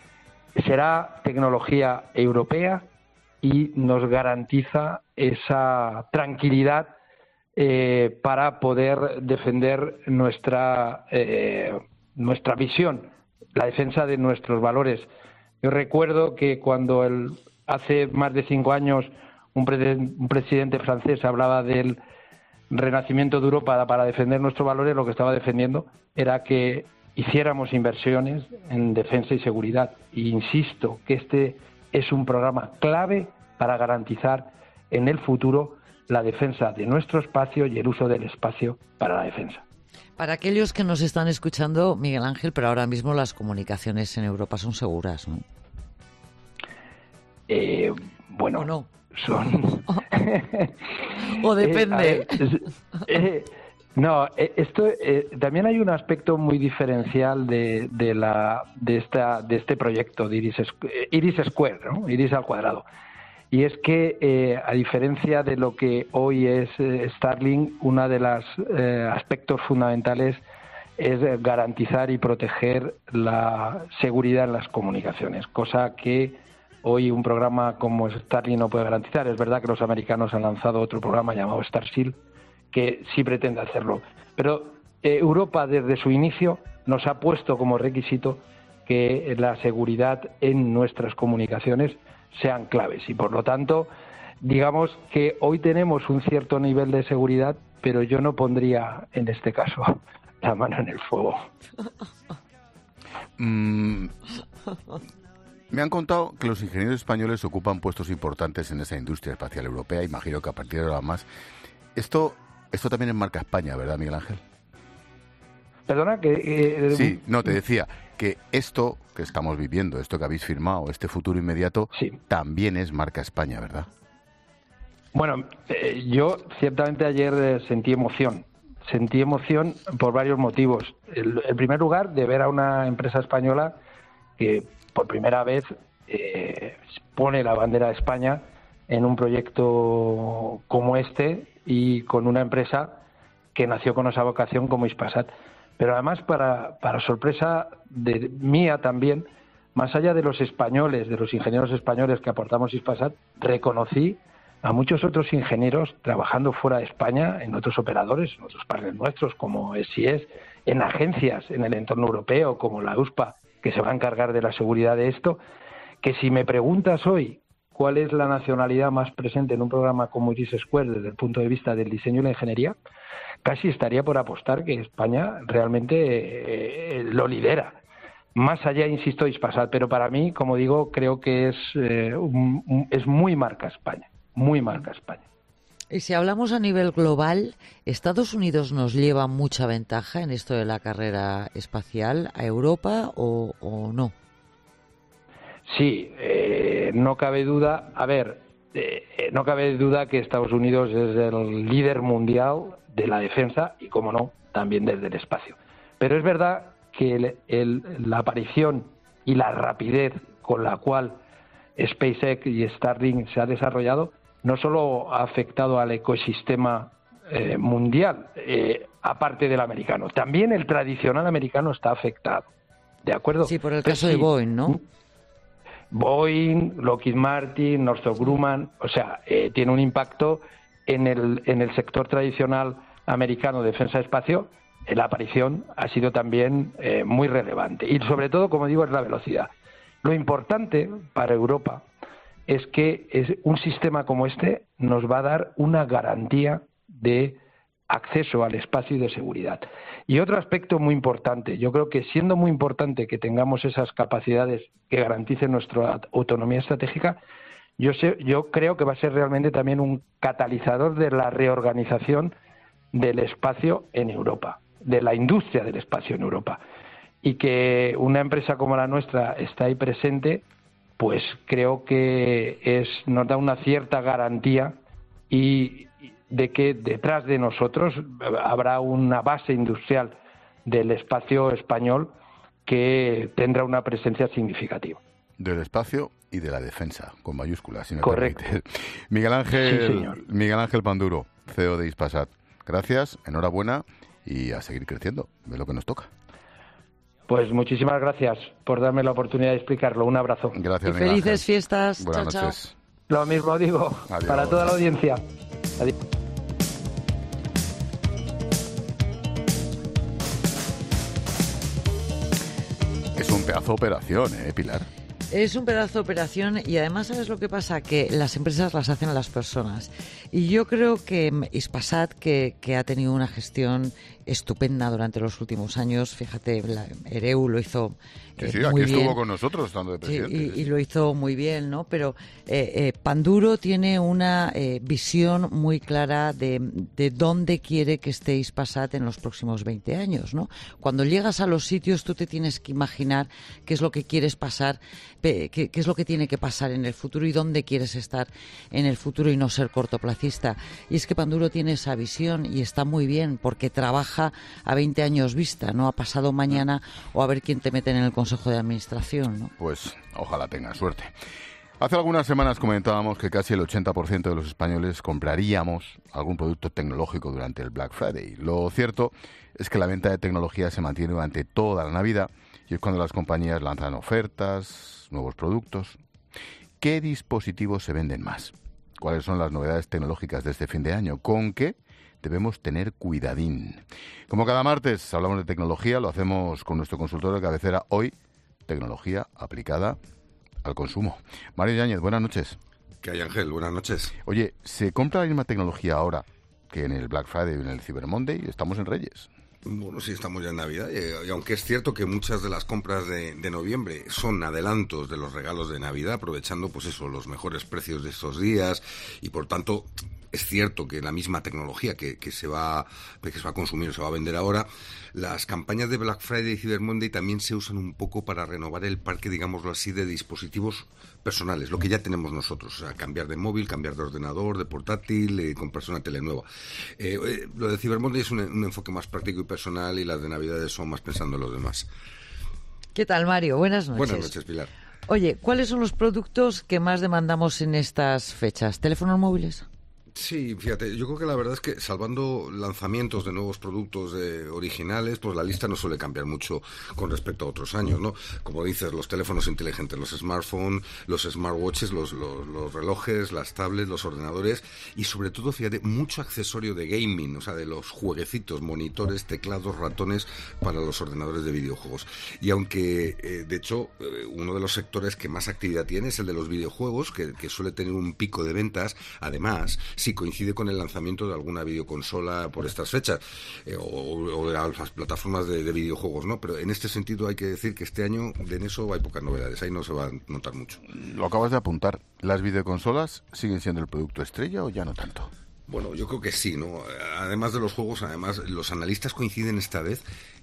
Será tecnología europea y nos garantiza esa tranquilidad eh, para poder defender nuestra, eh, nuestra visión, la defensa de nuestros valores. Yo recuerdo que cuando el, hace más de cinco años un, pre, un presidente francés hablaba del renacimiento de Europa para defender nuestros valores, lo que estaba defendiendo era que hiciéramos inversiones en defensa y seguridad. E insisto que este es un programa clave para garantizar en el futuro la defensa de nuestro espacio y el uso del espacio para la defensa. Para aquellos que nos están escuchando, Miguel Ángel, pero ahora mismo las comunicaciones en Europa son seguras, ¿no? Eh, bueno, ¿O no? Son... o depende. Eh, ver, eh, no, eh, esto eh, también hay un aspecto muy diferencial de, de la de esta de este proyecto de Iris, Iris Square, ¿no? Iris al cuadrado. Y es que, eh, a diferencia de lo que hoy es eh, Starlink, uno de los eh, aspectos fundamentales es garantizar y proteger la seguridad en las comunicaciones, cosa que hoy un programa como Starlink no puede garantizar. Es verdad que los americanos han lanzado otro programa llamado Starseal que sí pretende hacerlo. Pero eh, Europa desde su inicio nos ha puesto como requisito que la seguridad en nuestras comunicaciones sean claves y por lo tanto digamos que hoy tenemos un cierto nivel de seguridad, pero yo no pondría en este caso la mano en el fuego. Mm, me han contado que los ingenieros españoles ocupan puestos importantes en esa industria espacial europea. Imagino que a partir de ahora más. Esto, esto también es marca España, ¿verdad, Miguel Ángel? Perdona, que... Eh, sí, no, te decía que esto que estamos viviendo, esto que habéis firmado, este futuro inmediato, sí, también es marca España, ¿verdad? Bueno, eh, yo ciertamente ayer eh, sentí emoción. Sentí emoción por varios motivos. El, en primer lugar, de ver a una empresa española que por primera vez eh, pone la bandera de España en un proyecto como este y con una empresa que nació con esa vocación como Hispasat. Pero además, para, para sorpresa de mía también, más allá de los españoles, de los ingenieros españoles que aportamos Hispasat, reconocí a muchos otros ingenieros trabajando fuera de España, en otros operadores, en otros partners nuestros, como S I E S, en agencias en el entorno europeo, como la U S P A, que se va a encargar de la seguridad de esto, que si me preguntas hoy cuál es la nacionalidad más presente en un programa como Iris Square desde el punto de vista del diseño y la ingeniería, casi estaría por apostar que España realmente eh, lo lidera. Más allá, insisto, de Hispasat, pero para mí, como digo, creo que es, eh, un, un, es muy marca España, muy marca España. Y si hablamos a nivel global, ¿Estados Unidos nos lleva mucha ventaja en esto de la carrera espacial a Europa o, o no? Sí, eh, no cabe duda. A ver, eh, eh, no cabe duda que Estados Unidos es el líder mundial de la defensa y, como no, también desde el espacio. Pero es verdad que el, el, la aparición y la rapidez con la cual SpaceX y Starlink se ha desarrollado no solo ha afectado al ecosistema eh, mundial, eh, aparte del americano, también el tradicional americano está afectado. ¿De acuerdo? Sí, por el caso de Boeing, ¿no? Boeing, Lockheed Martin, Northrop Grumman, o sea, eh, tiene un impacto en el, en el sector tradicional americano de defensa de espacio. Eh, la aparición ha sido también eh, muy relevante y sobre todo, como digo, es la velocidad. Lo importante para Europa es que es un sistema como este nos va a dar una garantía de acceso al espacio y de seguridad. Y otro aspecto muy importante, yo creo que siendo muy importante que tengamos esas capacidades que garanticen nuestra autonomía estratégica, yo, sé, yo creo que va a ser realmente también un catalizador de la reorganización del espacio en Europa, de la industria del espacio en Europa. Y que una empresa como la nuestra está ahí presente, pues creo que es nos da una cierta garantía y de que detrás de nosotros habrá una base industrial del espacio español que tendrá una presencia significativa. Del espacio y de la defensa, con mayúsculas, si me Correcto. permite. Miguel Ángel, Sí, señor. Miguel Ángel Panduro, C E O de Hispasat. Gracias, enhorabuena y a seguir creciendo, de lo que nos toca. Pues muchísimas gracias por darme la oportunidad de explicarlo. Un abrazo. Gracias, Y felices fiestas. Buenas Chao, noches. Lo mismo digo Adiós. para toda la audiencia. Adiós. Es un pedazo de operación, ¿eh, Pilar? Es un pedazo de operación y además, ¿sabes lo que pasa? Que las empresas las hacen las personas. Y yo creo que Hispasat, que, que ha tenido una gestión estupenda durante los últimos años, fíjate, la, Ereu lo hizo Sí, eh, sí, muy aquí bien. estuvo con nosotros, estando de Sí, presidente. y, y lo hizo muy bien, ¿no? Pero eh, eh, Panduro tiene una eh, visión muy clara de, de dónde quiere que esté Hispasat en los próximos veinte años, ¿no? Cuando llegas a los sitios tú te tienes que imaginar qué es lo que quieres pasar, qué, qué es lo que tiene que pasar en el futuro y dónde quieres estar en el futuro y no ser cortoplacista. Y es que Panduro tiene esa visión y está muy bien porque trabaja a veinte años vista, no ha pasado mañana o a ver quién te mete en el Consejo de Administración, ¿no? Pues ojalá tengan suerte. Hace algunas semanas comentábamos que casi el ochenta por ciento de los españoles compraríamos algún producto tecnológico durante el Black Friday. Lo cierto es que la venta de tecnología se mantiene durante toda la Navidad y es cuando las compañías lanzan ofertas, nuevos productos. ¿Qué dispositivos se venden más? ¿Cuáles son las novedades tecnológicas de este fin de año? ¿Con qué debemos tener cuidadín? Como cada martes hablamos de tecnología, lo hacemos con nuestro consultor de cabecera, hoy, tecnología aplicada al consumo. Mario Yáñez, buenas noches. ¿Qué hay, Ángel? Buenas noches. Oye, ¿se compra la misma tecnología ahora que en el Black Friday o en el Cyber Monday? Estamos en Reyes. Bueno, sí, estamos ya en Navidad y, y aunque es cierto que muchas de las compras de, de noviembre son adelantos de los regalos de Navidad, aprovechando pues eso, los mejores precios de estos días y por tanto es cierto que la misma tecnología que, que se va que se va a consumir, se va a vender ahora, las campañas de Black Friday y Cyber Monday también se usan un poco para renovar el parque, digámoslo así, de dispositivos personales, lo que ya tenemos nosotros, o sea, cambiar de móvil, cambiar de ordenador, de portátil, eh, comprarse una tele nueva. Eh, eh, lo de Cyber Monday es un, un enfoque más práctico y personal y las de Navidades son más pensando en los demás. ¿Qué tal, Mario? Buenas noches. Buenas noches, Pilar. Oye, ¿cuáles son los productos que más demandamos en estas fechas? ¿Teléfonos móviles? Sí, fíjate, yo creo que la verdad es que salvando lanzamientos de nuevos productos eh, originales, pues la lista no suele cambiar mucho con respecto a otros años, ¿no? Como dices, los teléfonos inteligentes, los smartphones, los smartwatches, los, los, los relojes, las tablets, los ordenadores y sobre todo, fíjate, mucho accesorio de gaming, o sea, de los jueguecitos, monitores, teclados, ratones para los ordenadores de videojuegos. Y aunque, eh, de hecho, eh, uno de los sectores que más actividad tiene es el de los videojuegos, que, que suele tener un pico de ventas, además, si coincide con el lanzamiento de alguna videoconsola por estas fechas eh, o, o de las plataformas de, de videojuegos, ¿no? Pero en este sentido hay que decir que este año de en eso hay pocas novedades, ahí no se va a notar mucho. Lo acabas de apuntar, ¿las videoconsolas siguen siendo el producto estrella o ya no tanto? Bueno, yo creo que sí, ¿no? Además de los juegos, además los analistas coinciden esta vez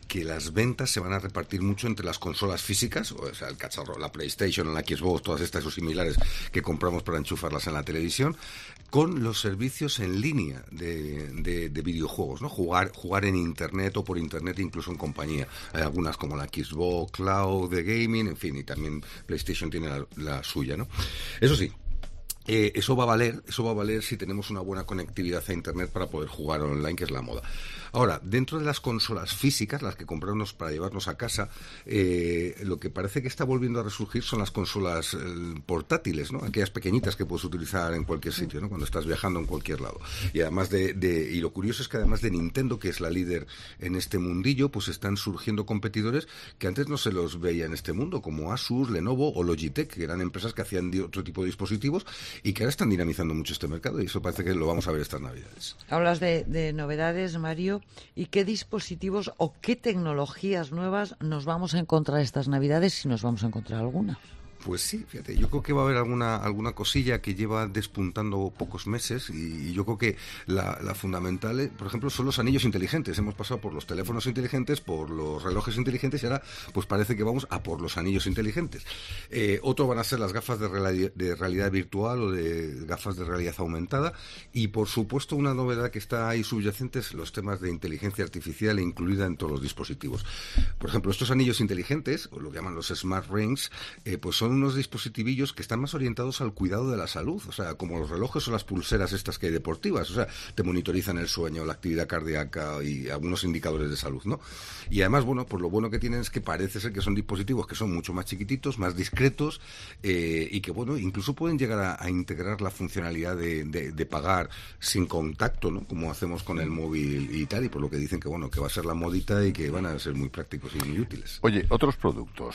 que las ventas se van a repartir mucho entre las consolas físicas, o sea, el cacharro, la PlayStation, la Xbox, todas estas o similares que compramos para enchufarlas en la televisión, con los servicios en línea de, de, de videojuegos, ¿no? Jugar, jugar en Internet o por Internet, incluso en compañía. Hay algunas como la Xbox Cloud de gaming, en fin, y también PlayStation tiene la, la suya, ¿no? Eso sí, Eh, eso va a valer, eso va a valer si tenemos una buena conectividad a Internet para poder jugar online, que es la moda. Ahora, dentro de las consolas físicas, las que compramos para llevarnos a casa, eh, lo que parece que está volviendo a resurgir son las consolas eh, portátiles, ¿no? Aquellas pequeñitas que puedes utilizar en cualquier sitio, ¿no? Cuando estás viajando en cualquier lado. Y además de, de, y lo curioso es que además de Nintendo, que es la líder en este mundillo, pues están surgiendo competidores que antes no se los veía en este mundo, como Asus, Lenovo o Logitech, que eran empresas que hacían otro tipo de dispositivos y que ahora están dinamizando mucho este mercado, y eso parece que lo vamos a ver estas Navidades. Hablas de, de novedades, Mario, ¿y qué dispositivos o qué tecnologías nuevas nos vamos a encontrar estas Navidades, si nos vamos a encontrar alguna? Pues sí, fíjate, yo creo que va a haber alguna alguna cosilla que lleva despuntando pocos meses, y, y yo creo que la, la fundamental, eh, por ejemplo, son los anillos inteligentes. Hemos pasado por los teléfonos inteligentes, por los relojes inteligentes, y ahora pues parece que vamos a por los anillos inteligentes. Eh, otro van a ser las gafas de, reali- de realidad virtual o de gafas de realidad aumentada, y por supuesto una novedad que está ahí subyacente es los temas de inteligencia artificial incluida en todos los dispositivos. Por ejemplo, estos anillos inteligentes, o lo que llaman los Smart Rings, eh, pues son unos dispositivillos que están más orientados al cuidado de la salud, o sea, como los relojes o las pulseras estas que hay deportivas, o sea, te monitorizan el sueño, la actividad cardíaca y algunos indicadores de salud, ¿no? Y además, bueno, pues lo bueno que tienen es que parece ser que son dispositivos que son mucho más chiquititos, más discretos, eh, y que, bueno, incluso pueden llegar a, a integrar la funcionalidad de, de, de pagar sin contacto, ¿no? Como hacemos con el móvil y tal, y por lo que dicen que, bueno, que va a ser la modita y que van a ser muy prácticos y muy útiles. Oye, otros productos,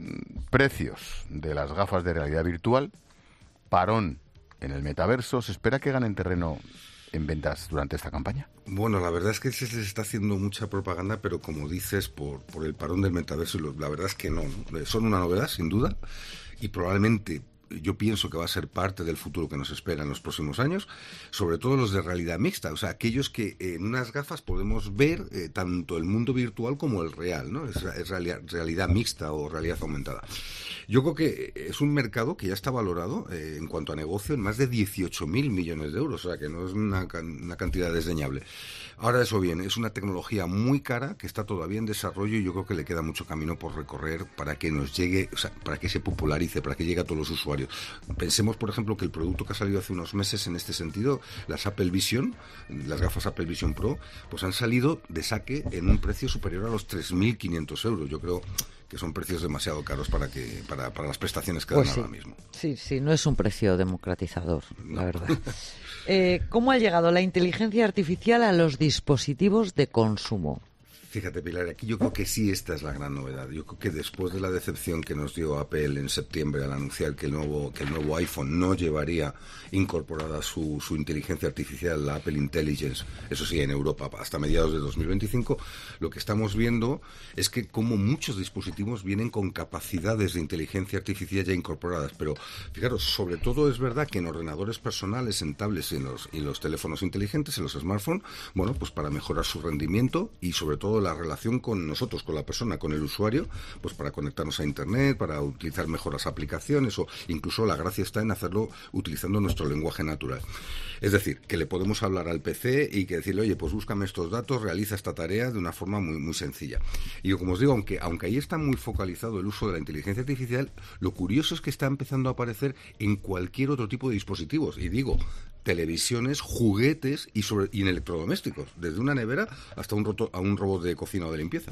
precios de las gafas de realidad virtual, parón en el metaverso. ¿Se espera que ganen terreno en ventas durante esta campaña? Bueno, la verdad es que se les está haciendo mucha propaganda, pero como dices, por, por el parón del metaverso, la verdad es que no. Son una novedad, sin duda, y probablemente yo pienso que va a ser parte del futuro que nos espera en los próximos años, sobre todo los de realidad mixta, o sea, aquellos que en unas gafas podemos ver eh, tanto el mundo virtual como el real, ¿no? Es, es realidad, realidad mixta o realidad aumentada. Yo creo que es un mercado que ya está valorado eh, en cuanto a negocio en más de dieciocho mil millones de euros, o sea, que no es una, una cantidad desdeñable. Ahora, eso bien, es una tecnología muy cara que está todavía en desarrollo, y yo creo que le queda mucho camino por recorrer para que nos llegue, o sea, para que se popularice, para que llegue a todos los usuarios. Pensemos, por ejemplo, que el producto que ha salido hace unos meses en este sentido, las Apple Vision, las gafas Apple Vision Pro, pues han salido de saque en un precio superior a los tres mil quinientos euros. Yo creo que son precios demasiado caros para que para, para las prestaciones que pues dan sí. ahora mismo. Sí, sí, no es un precio democratizador, no. La verdad. eh, ¿Cómo ha llegado la inteligencia artificial a los dispositivos de consumo? Fíjate, Pilar, aquí yo creo que sí esta es la gran novedad. Yo creo que después de la decepción que nos dio Apple en septiembre al anunciar que el nuevo que el nuevo iPhone no llevaría incorporada su, su inteligencia artificial, la Apple Intelligence, eso sí, en Europa, hasta mediados de dos mil veinticinco, lo que estamos viendo es que como muchos dispositivos vienen con capacidades de inteligencia artificial ya incorporadas. Pero, fijaros, sobre todo es verdad que en ordenadores personales, en tablets y en los, y los teléfonos inteligentes, en los smartphones, bueno, pues para mejorar su rendimiento y sobre todo la relación con nosotros, con la persona, con el usuario, pues para conectarnos a Internet, para utilizar mejor las aplicaciones, o incluso la gracia está en hacerlo utilizando nuestro lenguaje natural. Es decir, que le podemos hablar al P C y que decirle, oye, pues búscame estos datos, realiza esta tarea de una forma muy, muy sencilla. Y como os digo, aunque, aunque ahí está muy focalizado el uso de la inteligencia artificial, lo curioso es que está empezando a aparecer en cualquier otro tipo de dispositivos. Y digo, televisiones, juguetes y, sobre, y en electrodomésticos, desde una nevera hasta un, roto, a un robot de cocina o de limpieza.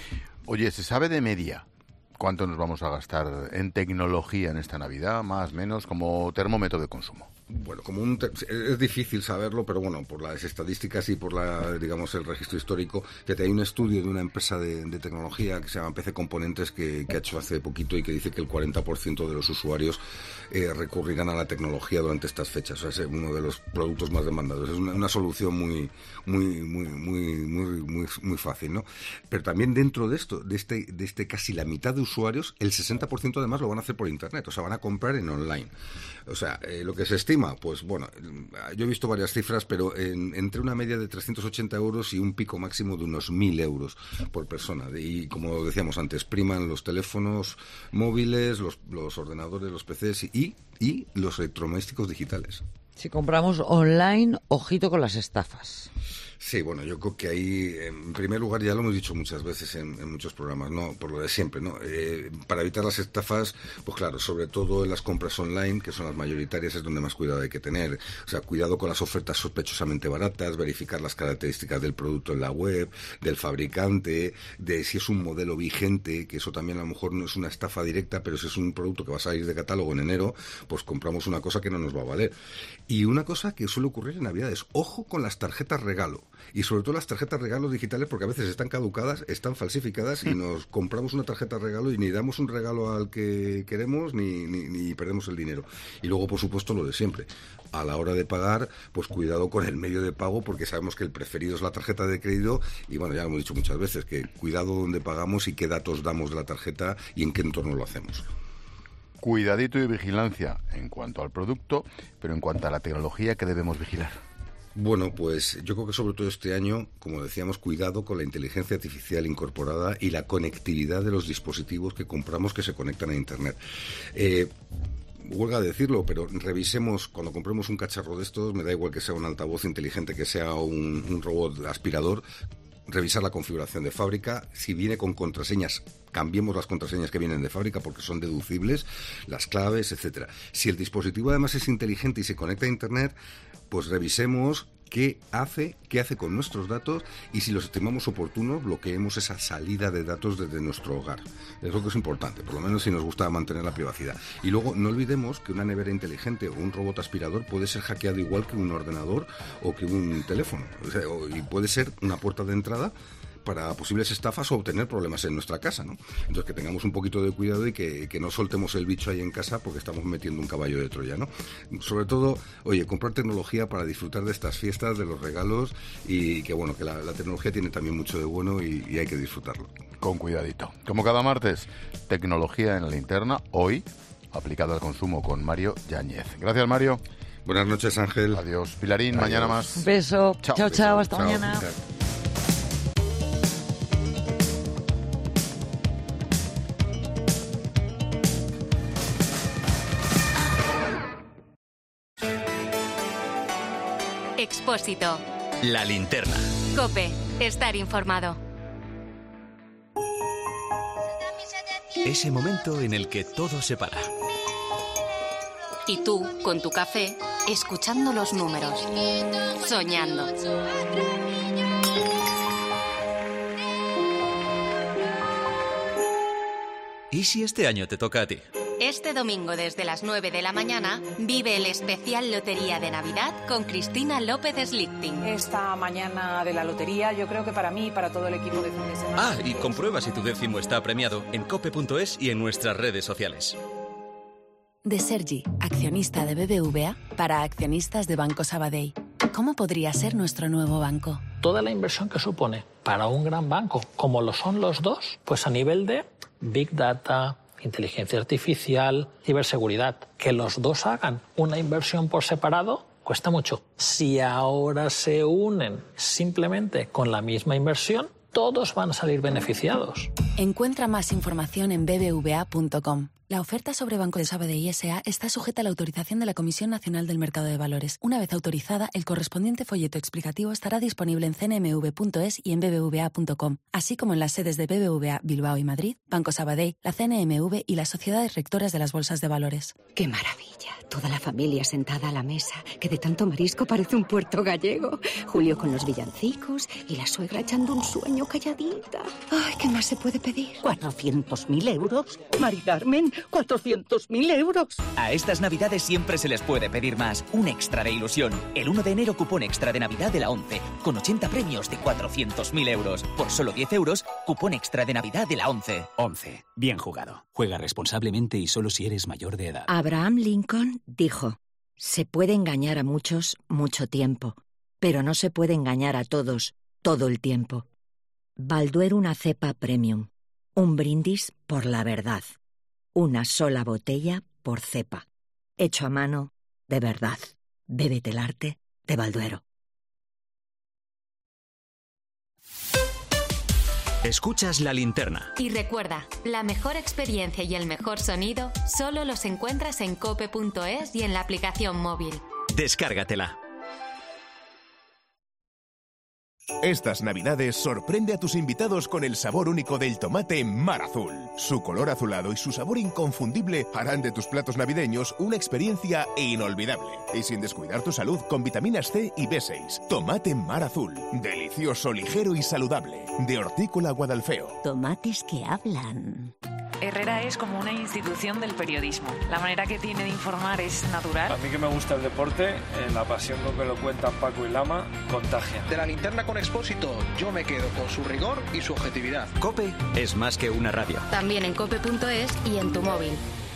Oye, ¿se sabe de media cuánto nos vamos a gastar en tecnología en esta Navidad, más o menos, como termómetro de consumo? Bueno, como un te- es difícil saberlo, pero bueno, por las estadísticas y por la, digamos, el registro histórico, fíjate, hay un estudio de una empresa de, de tecnología que se llama P C Componentes que, que ha hecho hace poquito y que dice que el cuarenta por ciento de los usuarios eh, recurrirán a la tecnología durante estas fechas. O sea, es uno de los productos más demandados. Es una, una solución muy, muy, muy, muy, muy, muy, muy fácil, ¿no? Pero también dentro de esto, de este, de este casi la mitad de usuarios, el sesenta por ciento además lo van a hacer por internet, o sea, van a comprar en online. O sea, eh, lo que se estima prima? Pues bueno, yo he visto varias cifras, pero en, entre una media de trescientos ochenta euros y un pico máximo de unos mil euros por persona. Y como decíamos antes, priman los teléfonos móviles, los, los ordenadores, los P Cs y, y los electrodomésticos digitales. Si compramos online, ojito con las estafas. Sí, bueno, yo creo que ahí, en primer lugar, ya lo hemos dicho muchas veces en, en muchos programas, ¿no? Por lo de siempre, ¿no? Eh, para evitar las estafas, pues claro, sobre todo en las compras online, que son las mayoritarias, es donde más cuidado hay que tener. O sea, cuidado con las ofertas sospechosamente baratas, verificar las características del producto en la web, del fabricante, de si es un modelo vigente, que eso también a lo mejor no es una estafa directa, pero si es un producto que va a salir de catálogo en enero, pues compramos una cosa que no nos va a valer. Y una cosa que suele ocurrir en Navidades, ojo con las tarjetas regalo. Y sobre todo las tarjetas regalo digitales, porque a veces están caducadas, están falsificadas y nos compramos una tarjeta regalo y ni damos un regalo al que queremos ni, ni, ni perdemos el dinero. Y luego, por supuesto, lo de siempre. A la hora de pagar, pues cuidado con el medio de pago, porque sabemos que el preferido es la tarjeta de crédito y bueno, ya lo hemos dicho muchas veces, que cuidado donde pagamos y qué datos damos de la tarjeta y en qué entorno lo hacemos. Cuidadito y vigilancia en cuanto al producto, pero en cuanto a la tecnología, ¿qué debemos vigilar? Bueno, pues yo creo que sobre todo este año, como decíamos, cuidado con la inteligencia artificial incorporada y la conectividad de los dispositivos que compramos que se conectan a Internet. Eh, Huelga decirlo, pero revisemos cuando compremos un cacharro de estos, me da igual que sea un altavoz inteligente, que sea un, un robot aspirador, revisar la configuración de fábrica, si viene con contraseñas, cambiemos las contraseñas que vienen de fábrica porque son deducibles, las claves, etcétera. Si el dispositivo además es inteligente y se conecta a Internet, pues revisemos qué hace, qué hace con nuestros datos y si los estimamos oportunos, bloqueemos esa salida de datos desde nuestro hogar. Es lo que es importante, por lo menos si nos gusta mantener la privacidad. Y luego no olvidemos que una nevera inteligente o un robot aspirador puede ser hackeado igual que un ordenador o que un teléfono. O sea, y puede ser una puerta de entrada para posibles estafas o obtener problemas en nuestra casa, ¿no? Entonces que tengamos un poquito de cuidado y que, que no soltemos el bicho ahí en casa porque estamos metiendo un caballo de Troya, ¿no? Sobre todo, oye, comprar tecnología para disfrutar de estas fiestas, de los regalos y que bueno, que la, la tecnología tiene también mucho de bueno y, y hay que disfrutarlo. Con cuidadito. Como cada martes, tecnología en la linterna, hoy aplicada al consumo con Mario Yáñez. Gracias, Mario. Buenas noches, Ángel. Adiós, Pilarín. Adiós. Mañana más. Un beso. Chao, chao. chao hasta chao. mañana. Chao. Expósito. La linterna. COPE. Estar informado. Ese momento en el que todo se para. Y tú, con tu café, escuchando los números. Soñando. ¿Y si este año te toca a ti? Este domingo desde las nueve de la mañana vive el especial Lotería de Navidad con Cristina López Slichting. Esta mañana de la lotería yo creo que para mí y para todo el equipo de fin de semana. Ah, y comprueba si tu décimo está premiado en cope punto es y en nuestras redes sociales. De Sergi, accionista de B B V A para accionistas de Banco Sabadell. ¿Cómo podría ser nuestro nuevo banco? Toda la inversión que supone para un gran banco, como lo son los dos, pues a nivel de Big Data, inteligencia artificial, ciberseguridad, que los dos hagan una inversión por separado, cuesta mucho. Si ahora se unen simplemente con la misma inversión, todos van a salir beneficiados. Encuentra más información en b b v a punto com. La oferta sobre Banco de Sabadell S A está sujeta a la autorización de la Comisión Nacional del Mercado de Valores. Una vez autorizada, el correspondiente folleto explicativo estará disponible en c n m v punto es y en b b v a punto com, así como en las sedes de B B V A Bilbao y Madrid, Banco Sabadell, la C N M V y las sociedades rectoras de las bolsas de valores. ¡Qué maravilla! Toda la familia sentada a la mesa, que de tanto marisco parece un puerto gallego. Julio con los villancicos y la suegra echando un sueño calladita. ¡Ay, qué más se puede pedir! ¿cuatrocientos mil euros? Mari Carmen, ¡cuatrocientos mil euros! A estas Navidades siempre se les puede pedir más. Un extra de ilusión. El uno de enero, cupón extra de Navidad de la ONCE, con ochenta premios de cuatrocientos mil euros. Por solo diez euros, cupón extra de Navidad de la ONCE. ONCE. Bien jugado. Juega responsablemente y solo si eres mayor de edad. Abraham Lincoln dijo: se puede engañar a muchos mucho tiempo, pero no se puede engañar a todos todo el tiempo. Balduero una cepa premium. Un brindis por la verdad. Una sola botella por cepa. Hecho a mano, De verdad, bébete el arte de Balduero. Escuchas La Linterna. Y recuerda, la mejor experiencia y el mejor sonido solo los encuentras en cope punto es y en la aplicación móvil. Descárgatela. Estas Navidades sorprende a tus invitados con el sabor único del tomate Mar Azul. Su color azulado y su sabor inconfundible harán de tus platos navideños una experiencia inolvidable. Y sin descuidar tu salud con vitaminas C y B seis. Tomate Mar Azul. Delicioso, ligero y saludable. De Hortícola Guadalfeo. Tomates que hablan. Herrera es como una institución del periodismo. La manera que tiene de informar es natural. A mí que me gusta el deporte, eh, la pasión con que lo cuentan Paco y Lama, contagia. De La Linterna con Expósito, yo me quedo con su rigor y su objetividad. COPE es más que una radio. También en cope punto es y en tu móvil.